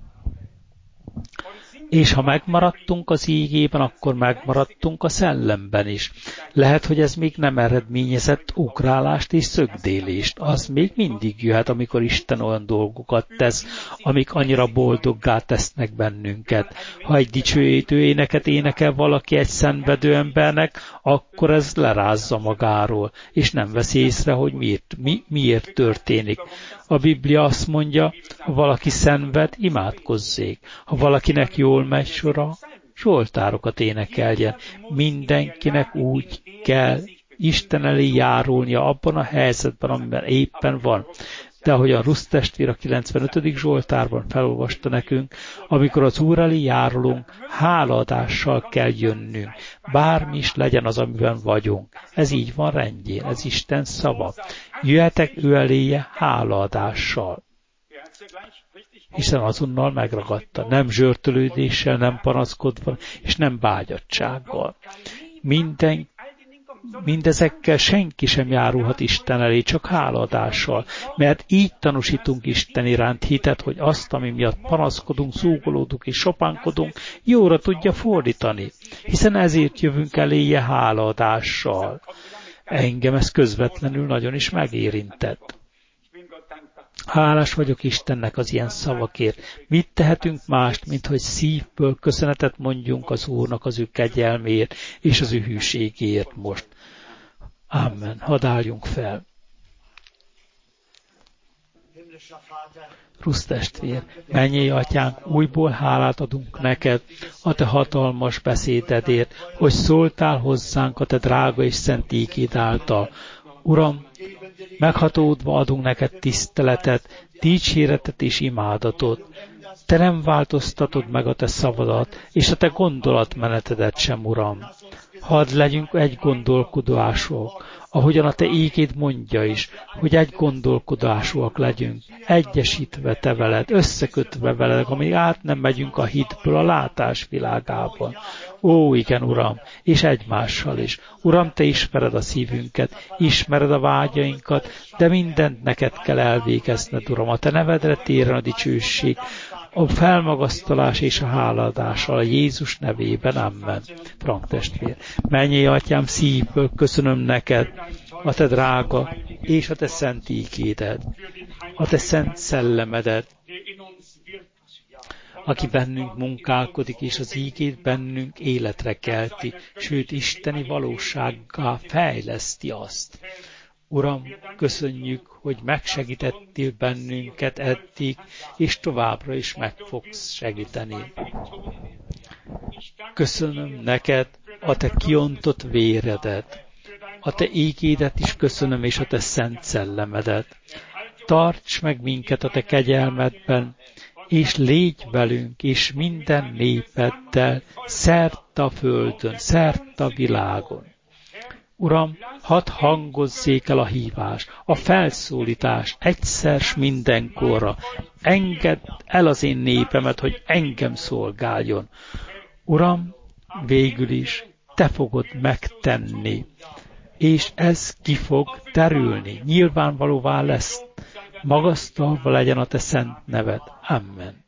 És ha megmaradtunk az ígében, akkor megmaradtunk a szellemben is. Lehet, hogy ez még nem eredményezett ugrálást és szögdélést. Az még mindig jöhet, amikor Isten olyan dolgokat tesz, amik annyira boldoggá tesznek bennünket. Ha egy dicsőítő éneket énekel valaki egy szenvedő embernek, akkor ez lerázza magáról, és nem veszi észre, hogy miért történik. A Biblia azt mondja, ha valaki szenved, imádkozzék. Ha valakinek jól megy sora, zsoltárokat énekeljen. Mindenkinek úgy kell Isten elé járulnia abban a helyzetben, amiben éppen van. De ahogy a Rusz testvér a 95. Zsoltárban felolvasta nekünk, amikor az Úr elé járulunk, hálaadással kell jönnünk. Bármi is legyen az, amiben vagyunk. Ez így van rendjén, ez Isten szava. Jöhetek ő eléje hálaadással. Hiszen azonnal megragadta, nem zsörtölődéssel, nem panaszkodva, és nem vágyadtsággal. Mindezekkel senki sem járulhat Isten elé, csak hálaadással, mert így tanúsítunk Isten iránt hitet, hogy azt, ami miatt panaszkodunk, szúgolódunk és sopánkodunk, jóra tudja fordítani, hiszen ezért jövünk eléje hálaadással. Engem ez közvetlenül nagyon is megérintett. Hálás vagyok Istennek az ilyen szavakért. Mit tehetünk mást, mint hogy szívből köszönetet mondjunk az Úrnak az ő kegyelméért és az ő hűségéért most. Amen. Hadd álljunk fel. Rusz testvér, mennyei atyánk, újból hálát adunk neked a te hatalmas beszédedért, hogy szóltál hozzánk a te drága és szent ígéd által. Uram, meghatódva adunk neked tiszteletet, dicséretet és imádatot. Te nem változtatod meg a te szavadat, és a te gondolatmenetedet sem, Uram. Hadd legyünk egy gondolkodásúak, ahogyan a te ígéd mondja is, hogy egy gondolkodásúak legyünk, egyesítve te veled, összekötve veled, amíg át nem megyünk a hitből a látás világában. Ó, igen, Uram, és egymással is. Uram, te ismered a szívünket, ismered a vágyainkat, de mindent neked kell elvégezned, Uram. A te nevedre térjen a dicsőség, a felmagasztalás és a hálaadással a Jézus nevében. Amen. Frank testvér, mennyei atyám, szívből köszönöm neked a te drága és a te szent ígédet, a te szent szellemedet, aki bennünk munkálkodik, és az ígét bennünk életre kelti, sőt, isteni valósággá fejleszti azt. Uram, köszönjük, hogy megsegítettél bennünket eddig, és továbbra is meg fogsz segíteni. Köszönöm neked a te kiontott véredet, a te ígédet is köszönöm, és a te szent szellemedet. Tarts meg minket a te kegyelmedben, és légy velünk, és minden népeddel, szerte a földön, szerte a világon. Uram, hadd hangozzék el a hívás, a felszólítás egyszer s mindenkorra. Engedd el az én népemet, hogy engem szolgáljon. Uram, végül is te fogod megtenni, és ez ki fog derülni, nyilvánvalóvá lesz. Magasztalva legyen a te szent neved. Amen.